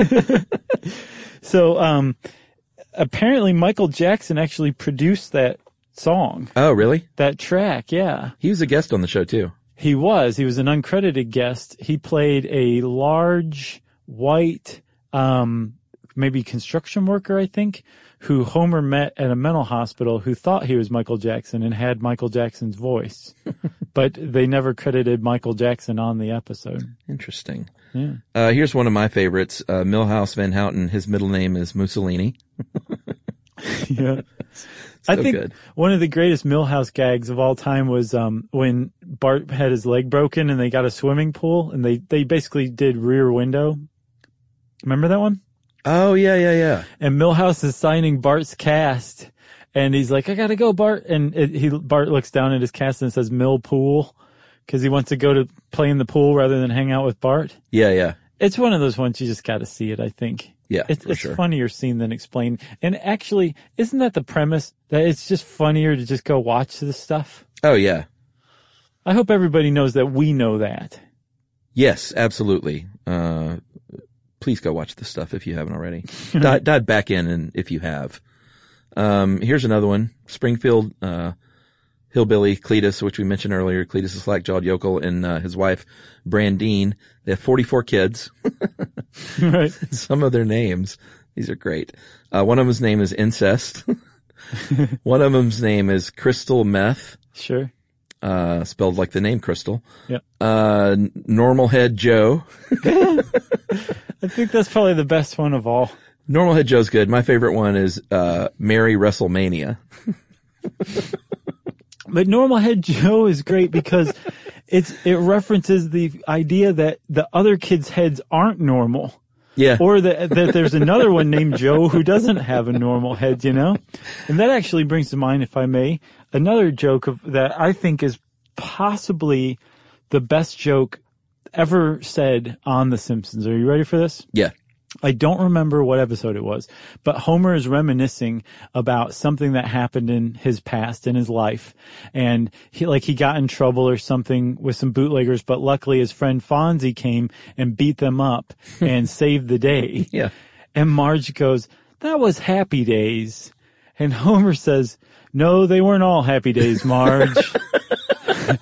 So, um, apparently Michael Jackson actually produced that song, Oh, really? that track. Yeah. He was a guest on the show too. He was. He was an uncredited guest. He played a large, white, um, maybe construction worker, I think, who Homer met at a mental hospital who thought he was Michael Jackson and had Michael Jackson's voice. But they never credited Michael Jackson on the episode. Interesting. Yeah. Uh, here's one of my favorites. Uh, Milhouse Van Houten. His middle name is Mussolini. Yeah. So I think good. one of the greatest Millhouse gags of all time was um when Bart had his leg broken and they got a swimming pool and they, they basically did Rear Window. Remember that one? Oh, yeah, yeah, yeah. And Millhouse is signing Bart's cast and he's like, I gotta go, Bart. And it, he Bart looks down at his cast and says Mill Pool because he wants to go to play in the pool rather than hang out with Bart. Yeah, yeah. It's one of those ones you just gotta see it, I think. Yeah, It's, for it's sure. funnier seen than explained. And actually, isn't that the premise? That it's just funnier to just go watch this stuff? Oh, yeah. I hope everybody knows that we know that. Yes, absolutely. Uh, please go watch this stuff if you haven't already. dive, dive back in and if you have. Um, here's another one. Springfield, uh, hillbilly Cletus, which we mentioned earlier. Cletus, the slack-jawed yokel, and, uh, his wife, Brandine. They have forty-four kids. Right. Some of their names. These are great. Uh, one of them's name is Incest. One of them's name is Crystal Meth, Sure. uh, spelled like the name Crystal. Yeah. Uh, Normal Head Joe. I think that's probably the best one of all. Normal Head Joe's good. My favorite one is, uh, Mary WrestleMania. But Normal Head Joe is great because it's, it references the idea that the other kids' heads aren't normal. Yeah. Or that, that there's another one named Joe who doesn't have a normal head, you know? And that actually brings to mind, if I may, another joke of, that I think is possibly the best joke ever said on The Simpsons. Are you ready for this? Yeah. I don't remember what episode it was, but Homer is reminiscing about something that happened in his past, in his life. And he, like, he got in trouble or something with some bootleggers, but luckily his friend Fonzie came and beat them up and saved the day. Yeah. And Marge goes, that was happy days. And Homer says, no, they weren't all happy days, Marge.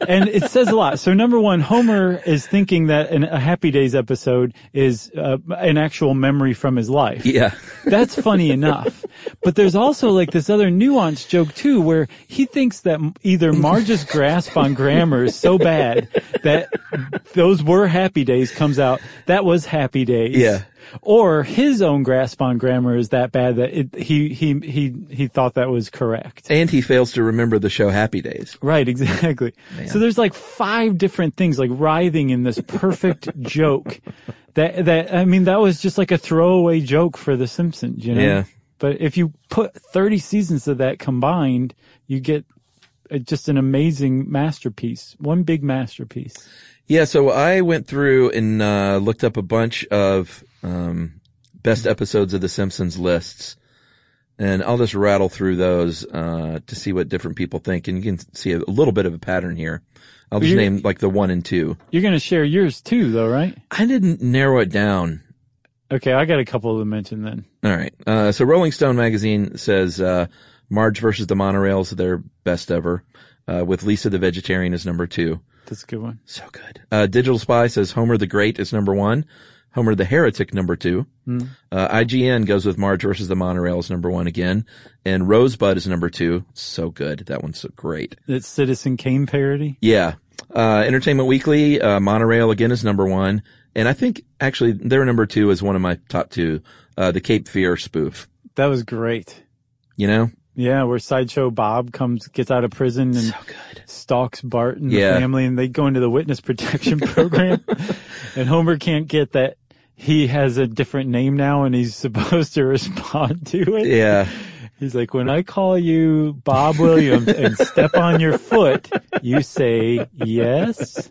And it says a lot. So number one, Homer is thinking that an, a Happy Days episode is uh, an actual memory from his life. Yeah. That's funny enough. But there's also like this other nuanced joke too, where he thinks that either Marge's grasp on grammar is so bad that those were Happy Days comes out. That was Happy Days. Yeah. Or his own grasp on grammar is that bad that it, he, he, he, he thought that was correct. And he fails to remember the show Happy Days. Right, exactly. Man. So there's like five different things like writhing in this perfect joke that, that, I mean, that was just like a throwaway joke for The Simpsons, you know? Yeah. But if you put thirty seasons of that combined, you get a, just an amazing masterpiece. One big masterpiece. Yeah, so I went through and uh looked up a bunch of um best episodes of The Simpsons lists, and I'll just rattle through those uh to see what different people think, and you can see a little bit of a pattern here. I'll just You're- name like the one and two. You're going to share yours too, though, right? I didn't narrow it down. Okay, I got a couple to mention then. All right. Uh so Rolling Stone magazine says uh Marge versus the Monorails are their best ever, uh with Lisa the Vegetarian as number two. That's a good one. So good. Uh, Digital Spy says Homer the Great is number one. Homer the Heretic number two. Mm. Uh, I G N goes with Marge versus the Monorail as number one again. And Rosebud is number two. So good. That one's so great. It's Citizen Kane parody. Yeah. Uh, Entertainment Weekly, uh, Monorail again is number one. And I think actually their number two is one of my top two, uh, the Cape Fear spoof. That was great. You know? Yeah, where Sideshow Bob comes, gets out of prison and So good. stalks Bart and the Yeah. family, and they go into the witness protection program. And Homer can't get that he has a different name now and he's supposed to respond to it. Yeah. He's like, when I call you Bob Williams and step on your foot, you say yes.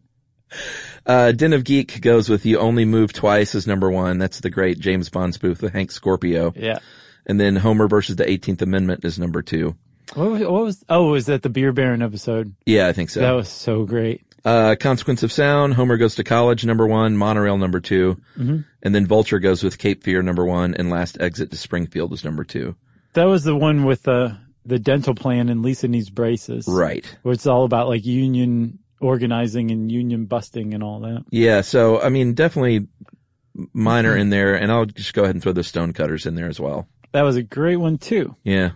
Uh, Den of Geek goes with You Only Move Twice as number one. That's the great James Bond spoof with Hank Scorpio. Yeah. And then Homer versus the eighteenth Amendment is number two. What was, what was, oh, was that the Beer Baron episode? Yeah, I think so. That was so great. Uh, Consequence of Sound, Homer Goes to College, number one, Monorail, number two. Mm-hmm. And then Vulture goes with Cape Fear, number one, and Last Exit to Springfield is number two. That was the one with the, the dental plan and Lisa needs braces. Right. Where it's all about like union organizing and union busting and all that. Yeah, so, I mean, definitely minor in there, and I'll just go ahead and throw the Stonecutters in there as well. That was a great one too. Yeah.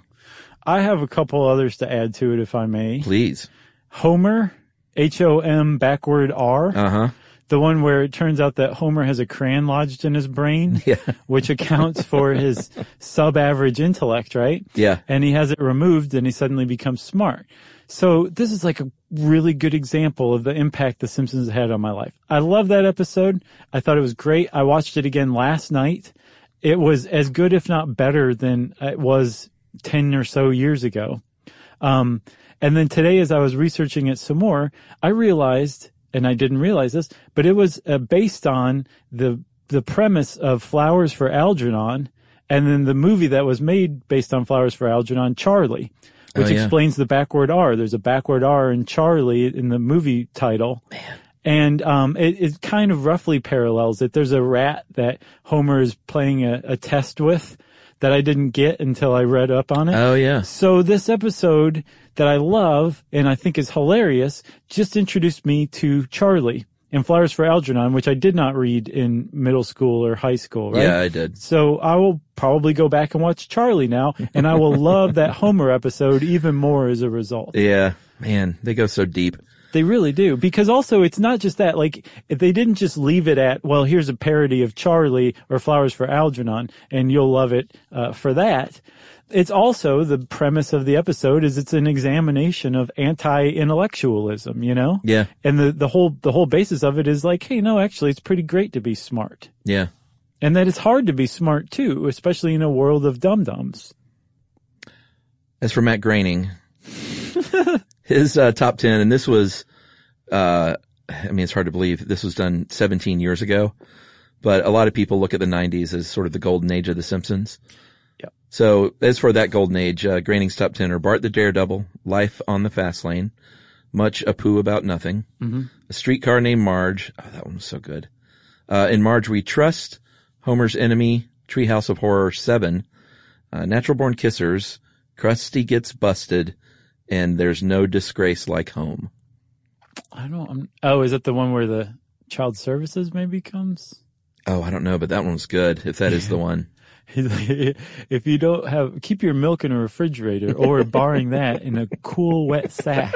I have a couple others to add to it if I may. Please. Homer, H O M backward R. Uh-huh. The one where it turns out that Homer has a crayon lodged in his brain, Yeah. which accounts for his sub-average intellect, right? Yeah. And he has it removed and he suddenly becomes smart. So this is like a really good example of the impact The Simpsons had on my life. I love that episode. I thought it was great. I watched it again last night. It was as good, if not better, than it was ten or so years ago. Um, and then today, as I was researching it some more, I realized, and I didn't realize this, but it was uh, based on the the premise of Flowers for Algernon, and then the movie that was made based on Flowers for Algernon, Charlie, which Oh, yeah. explains the backward R. There's a backward R in Charlie in the movie title. Man. And um, it, it kind of roughly parallels it. There's a rat that Homer is playing a, a test with that I didn't get until I read up on it. Oh, yeah. So this episode that I love and I think is hilarious just introduced me to Charlie in Flowers for Algernon, which I did not read in middle school or high school, right? Yeah, I did. So I will probably go back and watch Charlie now, and I will love that Homer episode even more as a result. Yeah. Man, they go so deep. They really do. Because also it's not just that, like, if they didn't just leave it at, well, here's a parody of Charlie or Flowers for Algernon, and you'll love it uh, for that. It's also the premise of the episode is it's an examination of anti-intellectualism, you know? Yeah. And the, the whole, the whole basis of it is like, hey, no, actually it's pretty great to be smart. Yeah. And that it's hard to be smart too, especially in a world of dum-dums. As for Matt Groening, his uh, top ten, and this was, uh, I mean, it's hard to believe this was done seventeen years ago, but a lot of people look at the nineties as sort of the golden age of The Simpsons. Yep. So as for that golden age, uh, Groening's top ten are Bart the Daredevil, Life on the Fast Lane, Much Apu About Nothing, Mm-hmm. A Streetcar Named Marge. Oh, that one was so good. Uh, In Marge We Trust, Homer's Enemy, Treehouse of Horror seven, uh, Natural Born Kissers, Krusty Gets Busted, and There's No Disgrace Like Home. I don't. I'm, oh, is that the one where the child services maybe comes? Oh, I don't know, but that one was good. If that is the one. If you don't have, keep your milk in a refrigerator, or barring that, in a cool, wet sack.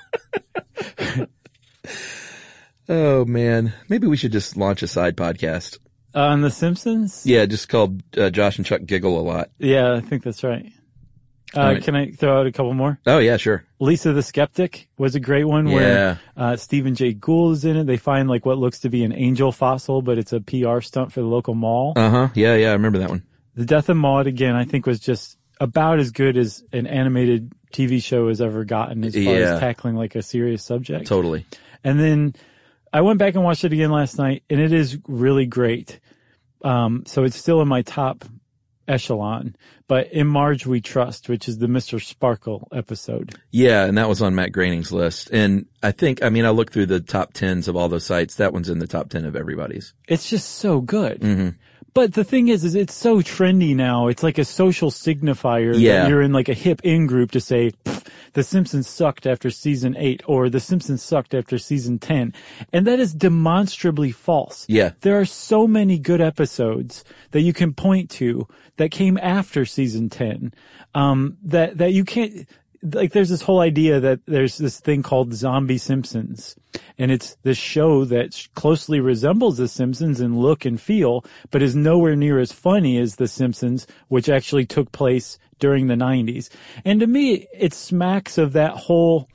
Oh man, maybe we should just launch a side podcast uh, on The Simpsons. Yeah, just called uh, Josh and Chuck Giggle a Lot. Yeah, I think that's right. Uh, right. Can I throw out a couple more? Oh yeah, sure. Lisa the Skeptic was a great one yeah. where uh, Stephen Jay Gould is in it. They find like what looks to be an angel fossil, but it's a P R stunt for the local mall. Uh huh. Yeah, yeah, I remember that one. The Death of Maude, again, I think was just about as good as an animated T V show has ever gotten as far yeah. as tackling like a serious subject. Totally. And then I went back and watched it again last night, and it is really great. Um, so it's still in my top echelon, but In Marge We Trust, which is the Mister Sparkle episode. Yeah, and that was on Matt Groening's list. And I think, I mean, I looked through the top tens of all those sites. That one's in the top ten of everybody's. It's just so good. Mm-hmm. But the thing is, is it's so trendy now. It's like a social signifier yeah. that you're in like a hip in group to say, The Simpsons sucked after season eight, or The Simpsons sucked after season ten. And that is demonstrably false. Yeah. There are so many good episodes that you can point to that came after season ten, um, that, that you can't, like there's this whole idea that there's this thing called Zombie Simpsons. And it's this show that closely resembles The Simpsons in look and feel, but is nowhere near as funny as The Simpsons, which actually took place during the nineties. And to me, it smacks of that whole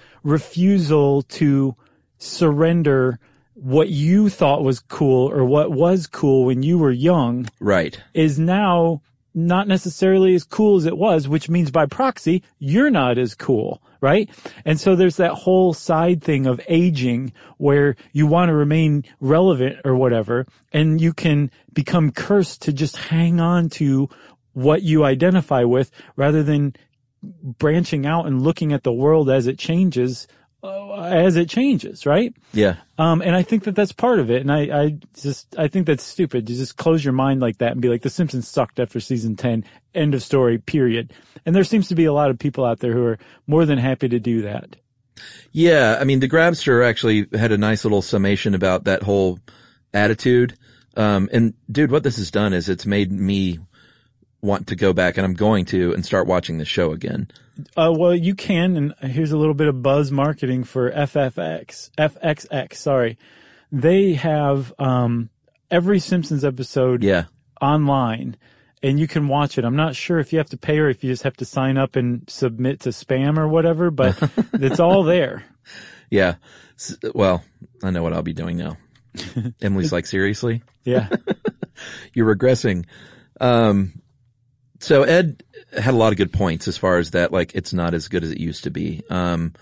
refusal to surrender what you thought was cool or what was cool when you were young. Right. Is now not necessarily as cool as it was, which means by proxy, you're not as cool, right? And so there's that whole side thing of aging where you want to remain relevant or whatever, and you can become cursed to just hang on to what you identify with rather than branching out and looking at the world as it changes, uh, as it changes, right? Yeah. Um, and I think that that's part of it. And I, I just, I think that's stupid to just close your mind like that and be like, The Simpsons sucked after season ten, end of story, period. And there seems to be a lot of people out there who are more than happy to do that. Yeah. I mean, the Grabster actually had a nice little summation about that whole attitude. Um, and dude, what this has done is it's made me want to go back, and I'm going to, and start watching the show again. Uh, well, you can, and here's a little bit of buzz marketing for F F X, F X X, sorry. They have, um, every Simpsons episode yeah. online, and you can watch it. I'm not sure if you have to pay or if you just have to sign up and submit to spam or whatever, but it's all there. Yeah. Well, I know what I'll be doing now. Emily's like, seriously? Yeah. You're regressing. Um, So Ed had a lot of good points as far as that, like, it's not as good as it used to be. Um,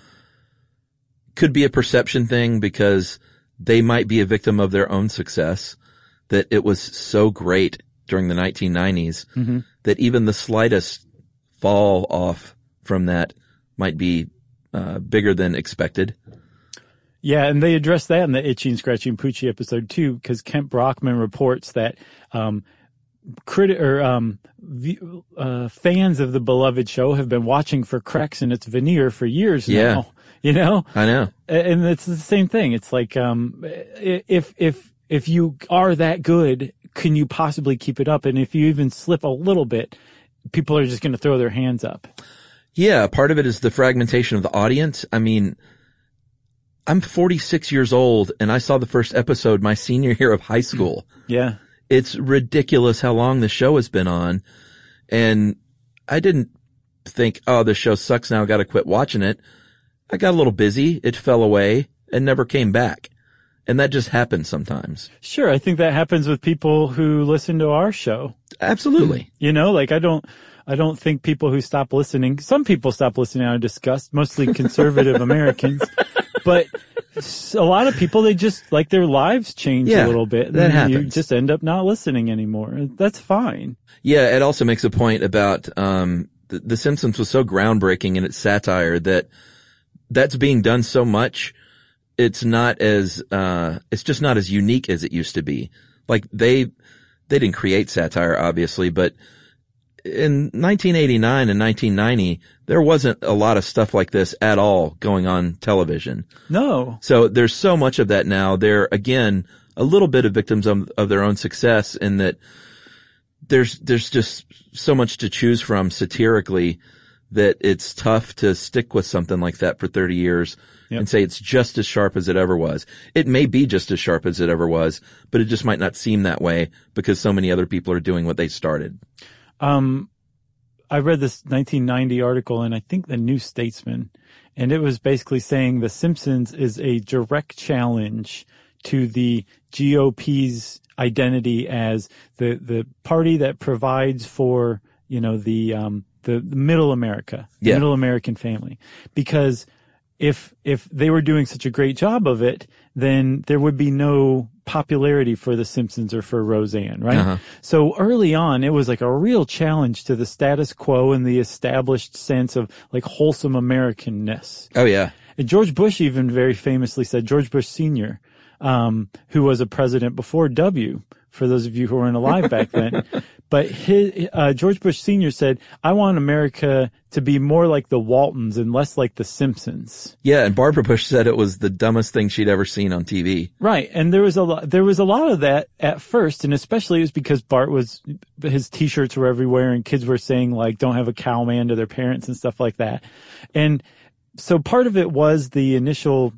could be a perception thing because they might be a victim of their own success, that it was so great during the nineteen nineties mm-hmm. that even the slightest fall off from that might be uh, bigger than expected. Yeah, and they address that in the Itchy and Scratchy and Poochie episode too, because Kent Brockman reports that um Crit- or um, v- uh, fans of the beloved show have been watching for cracks in its veneer for years yeah. now. You know, I know, and it's the same thing. It's like um, if if if you are that good, can you possibly keep it up? And if you even slip a little bit, people are just going to throw their hands up. Yeah, part of it is the fragmentation of the audience. I mean, I'm forty-six years old, and I saw the first episode my senior year of high school. Yeah. It's ridiculous how long the show has been on. And I didn't think, oh, this show sucks now, I gotta quit watching it. I got a little busy, it fell away, and never came back. And that just happens sometimes. Sure, I think that happens with people who listen to our show. Absolutely. You know, like I don't, I don't think people who stop listening, some people stop listening out of disgust, mostly conservative Americans, but a lot of people, they just, like their lives change yeah, a little bit. That and happens. You just end up not listening anymore. That's fine. Yeah, it also makes a point about, um, the, the Simpsons was so groundbreaking in its satire that that's being done so much. It's not as, uh, it's just not as unique as it used to be. Like they, they didn't create satire, obviously, but in nineteen eighty-nine and nineteen ninety, there wasn't a lot of stuff like this at all going on television. No. So there's so much of that now. They're, again, a little bit of victims of, of their own success in that there's, there's just so much to choose from satirically that it's tough to stick with something like that for thirty years yep. and say it's just as sharp as it ever was. It may be just as sharp as it ever was, but it just might not seem that way because so many other people are doing what they started. Um, I read this nineteen ninety article in, I think, the New Statesman, and it was basically saying The Simpsons is a direct challenge to the G O P's identity as the, the party that provides for, you know, the, um, the, the middle America, the yeah. middle American family. Because if, if they were doing such a great job of it, then there would be no popularity for The Simpsons or for Roseanne, right? Uh-huh. So early on, it was like a real challenge to the status quo and the established sense of like wholesome Americanness. Oh, yeah. And George Bush even very famously said, George Bush Senior, um, who was a president before W, for those of you who weren't alive back then. But his, uh, George Bush Senior said, I want America to be more like the Waltons and less like the Simpsons. Yeah, and Barbara Bush said it was the dumbest thing she'd ever seen on T V. Right. And there was a lot, there was a lot of that at first, and especially it was because Bart was, his t-shirts were everywhere and kids were saying like, don't have a cowman to their parents and stuff like that. And so part of it was the initial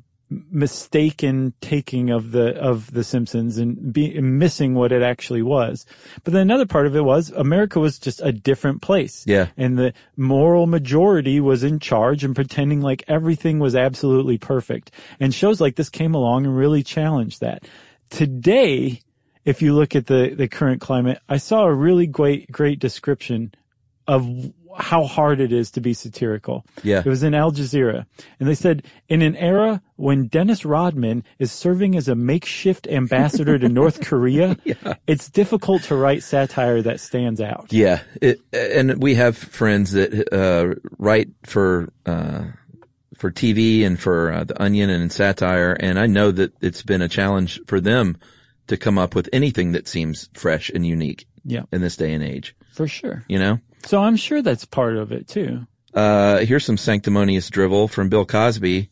mistaken taking of the of the Simpsons and be, missing what it actually was. But then another part of it was America was just a different place. Yeah. And the moral majority was in charge and pretending like everything was absolutely perfect. And shows like this came along and really challenged that. Today, if you look at the, the current climate, I saw a really great, great description of how hard it is to be satirical. Yeah. It was in Al Jazeera. And they said, in an era when Dennis Rodman is serving as a makeshift ambassador to North Korea, yeah. it's difficult to write satire that stands out. Yeah. It, and we have friends that, uh, write for, uh, for T V and for uh, The Onion and satire. And I know that it's been a challenge for them to come up with anything that seems fresh and unique yeah. in this day and age. For sure. You know? So I'm sure that's part of it too. Uh, here's some sanctimonious drivel from Bill Cosby.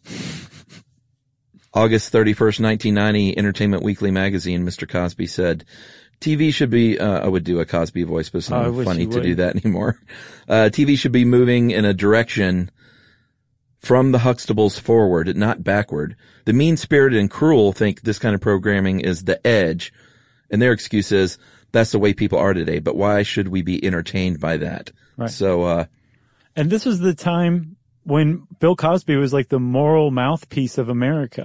August thirty-first, nineteen ninety, Entertainment Weekly magazine, Mister Cosby said, T V should be, uh, I would do a Cosby voice, but it's not oh, funny to do that anymore. Uh, T V should be moving in a direction from the Huxtables forward, not backward. The mean-spirited and cruel think this kind of programming is the edge, and their excuse is, that's the way people are today, but why should we be entertained by that? Right. So, uh, and this was the time when Bill Cosby was like the moral mouthpiece of America,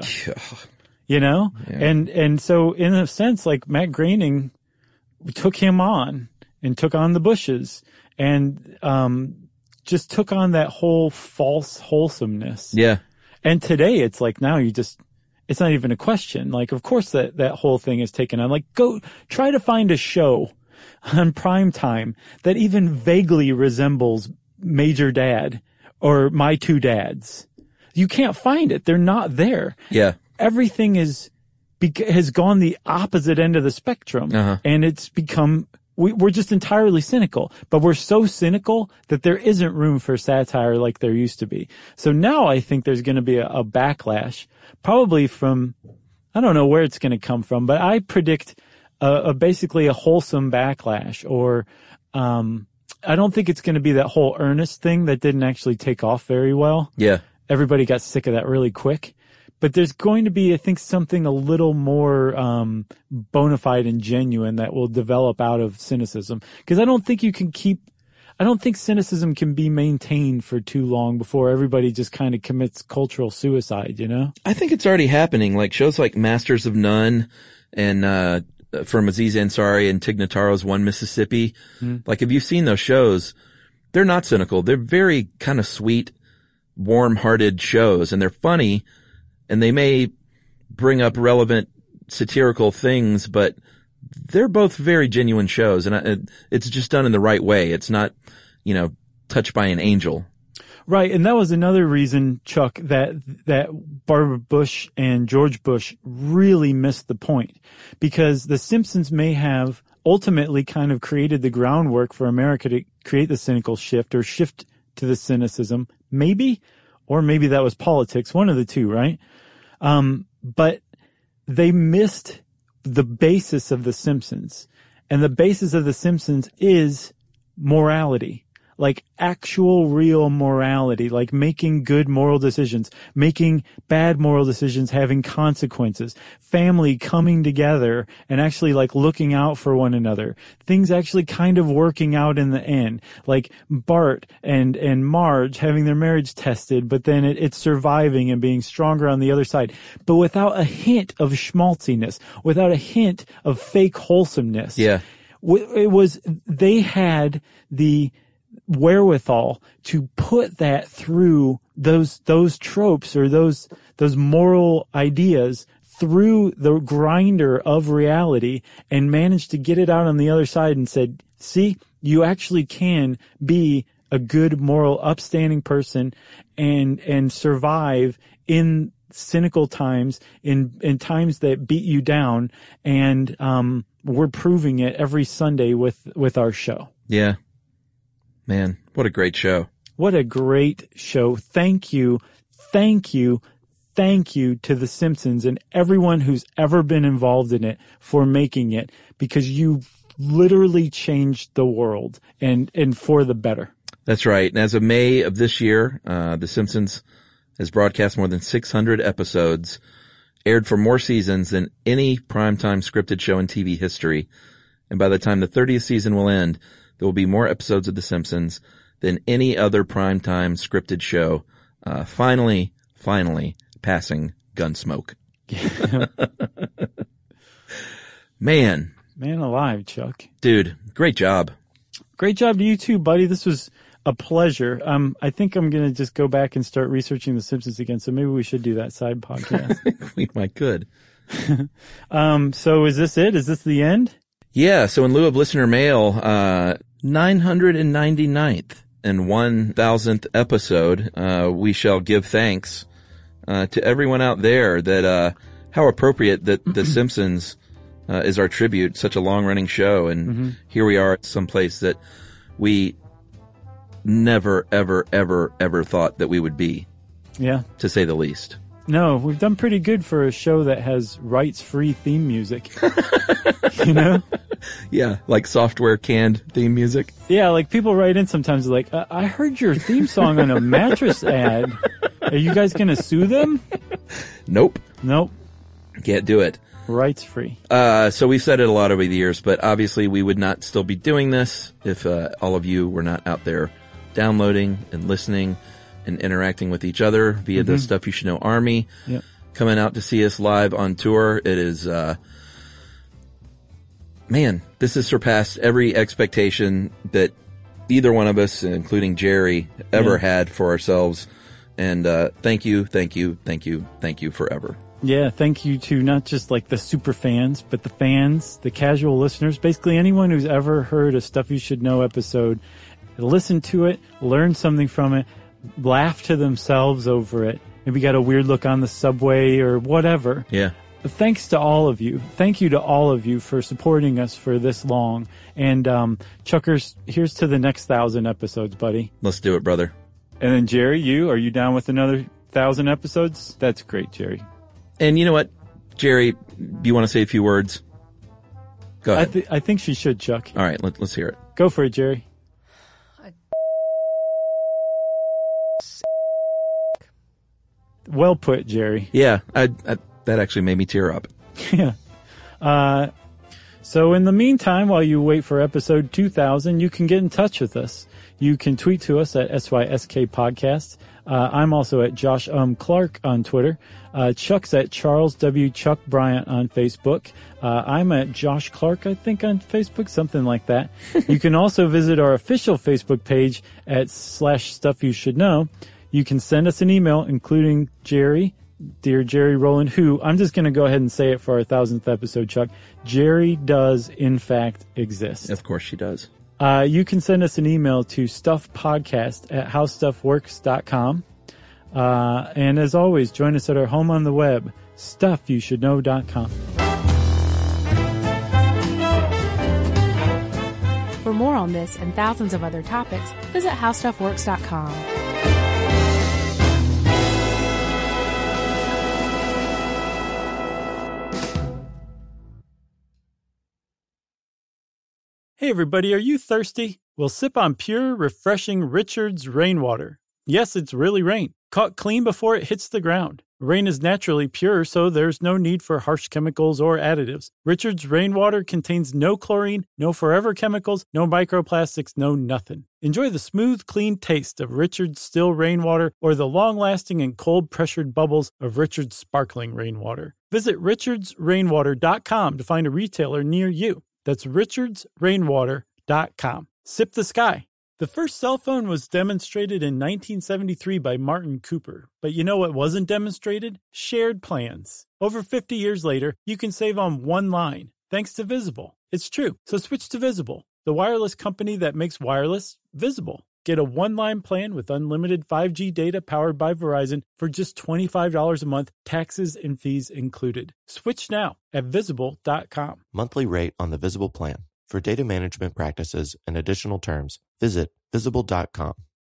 you know? Yeah. And, and so in a sense, like Matt Groening took him on and took on the Bushes and, um, just took on that whole false wholesomeness. Yeah. And today it's like now you just, it's not even a question. Like, of course that, that whole thing is taken on. Like, go try to find a show on prime time that even vaguely resembles Major Dad or My Two Dads. You can't find it. They're not there. Yeah. Everything is, has gone the opposite end of the spectrum. Uh-huh. And it's become, we, we're just entirely cynical, but we're so cynical that there isn't room for satire like there used to be. So now I think there's going to be a, a backlash, probably from, I don't know where it's going to come from, but I predict a, a basically a wholesome backlash or, um, I don't think it's going to be that whole earnest thing that didn't actually take off very well. Yeah. Everybody got sick of that really quick. But there's going to be, I think, something a little more um bona fide and genuine that will develop out of cynicism. Because I don't think you can keep, I don't think cynicism can be maintained for too long before everybody just kind of commits cultural suicide, you know? I think it's already happening. Like shows like Masters of None and uh from Aziz Ansari and Tig Notaro's One Mississippi. Mm. Like, if you've seen those shows, they're not cynical. They're very kind of sweet, warm-hearted shows, and they're funny, and they may bring up relevant satirical things, but they're both very genuine shows, and it's just done in the right way. It's not, you know, touched by an angel. Right, and that was another reason, Chuck, that that Barbara Bush and George Bush really missed the point, because The Simpsons may have ultimately kind of created the groundwork for America to create the cynical shift or shift to the cynicism, maybe, or maybe that was politics, one of the two, right? Um, but they missed the basis of The Simpsons. And the basis of The Simpsons is morality. Like actual real morality, like making good moral decisions, making bad moral decisions having consequences, family coming together and actually like looking out for one another, things actually kind of working out in the end, like Bart and, and Marge having their marriage tested, but then it, it's surviving and being stronger on the other side, but without a hint of schmaltziness, without a hint of fake wholesomeness. Yeah. It was, they had the wherewithal to put that through those those tropes or those those moral ideas through the grinder of reality and managed to get it out on the other side and said, see, you actually can be a good, moral, upstanding person and and survive in cynical times, in in times that beat you down, and um we're proving it every Sunday with with our show. Yeah. Man, what a great show. What a great show. Thank you, thank you, thank you to The Simpsons and everyone who's ever been involved in it for making it, because you literally changed the world and, and for the better. That's right. And as of May of this year, uh, The Simpsons has broadcast more than six hundred episodes, aired for more seasons than any primetime scripted show in T V history. And by the time the thirtieth season will end, there will be more episodes of The Simpsons than any other primetime scripted show. Uh, finally, finally passing Gunsmoke. Man. Man alive, Chuck. Dude, great job. Great job to you too, buddy. This was a pleasure. Um, I think I'm going to just go back and start researching The Simpsons again. So maybe we should do that side podcast. We might could. um, so is this it? Is this the end? Yeah, so in lieu of listener mail, uh, nine hundred ninety-ninth and one thousandth episode, uh, we shall give thanks, uh, to everyone out there that, uh, how appropriate that The Simpsons, uh, is our tribute, such a long running show. And mm-hmm. here we are at some place that we never, ever, ever, ever thought that we would be. Yeah. To say the least. No, we've done pretty good for a show that has rights-free theme music. You know? Yeah, like software canned theme music. Yeah, like people write in sometimes like, I, I heard your theme song on a mattress ad. Are you guys going to sue them? Nope. Nope. Can't do it. Rights-free. Uh, so we've said it a lot over the years, but obviously we would not still be doing this if uh, all of you were not out there downloading and listening and interacting with each other via mm-hmm. the Stuff You Should Know Army. Yep. Coming out to see us live on tour. It is, uh, man, this has surpassed every expectation that either one of us, including Jerry, ever yeah. had for ourselves. And, uh, thank you, thank you, thank you, thank you forever. Yeah, thank you to not just like the super fans, but the fans, the casual listeners, basically anyone who's ever heard a Stuff You Should Know episode, listen to it, learn something from it, laugh to themselves over it, maybe got a weird look on the subway or whatever. Yeah. But thanks to all of you. Thank you to all of you for supporting us for this long. And, um, Chuckers, here's to the next thousand episodes, buddy. Let's do it, brother. And then Jerry, you, are you down with another thousand episodes? That's great, Jerry. And you know what, Jerry, do you want to say a few words? Go ahead. I, th- I think she should, Chuck. All right, let, let's hear it. Go for it, Jerry. Well put, Jerry. Yeah, I, I, that actually made me tear up. Yeah. Uh, so in the meantime, while you wait for episode two thousand, you can get in touch with us. You can tweet to us at S Y S K Podcast. Uh, I'm also at Josh Um Clark on Twitter. Uh, Chuck's at Charles W. Chuck Bryant on Facebook. Uh, I'm at Josh Clark, I think, on Facebook, something like that. You can also visit our official Facebook page at slash Stuff You Should Know. You can send us an email, including Jerry, dear Jerry Rowland, who, I'm just going to go ahead and say it for our thousandth episode, Chuck. Jerry does, in fact, exist. Of course she does. Uh, you can send us an email to stuffpodcast at howstuffworks dot com. Uh, and as always, join us at our home on the web, stuff you should know dot com. more on this and thousands of other topics, visit how stuff works dot com. Hey everybody, are you thirsty? Well, sip on pure, refreshing Richard's Rainwater. Yes, it's really rain, caught clean before it hits the ground. Rain is naturally pure, so there's no need for harsh chemicals or additives. Richard's Rainwater contains no chlorine, no forever chemicals, no microplastics, no nothing. Enjoy the smooth, clean taste of Richard's still rainwater or the long-lasting and cold-pressured bubbles of Richard's sparkling rainwater. Visit richards rainwater dot com to find a retailer near you. That's richards rainwater dot com. Sip the sky. The first cell phone was demonstrated in nineteen seventy-three by Martin Cooper. But you know what wasn't demonstrated? Shared plans. Over fifty years later, you can save on one line, thanks to Visible. It's true, so switch to Visible, the wireless company that makes wireless visible. Get a one-line plan with unlimited five G data powered by Verizon for just twenty-five dollars a month, taxes and fees included. Switch now at visible dot com. Monthly rate on the Visible plan. For data management practices and additional terms, visit visible dot com.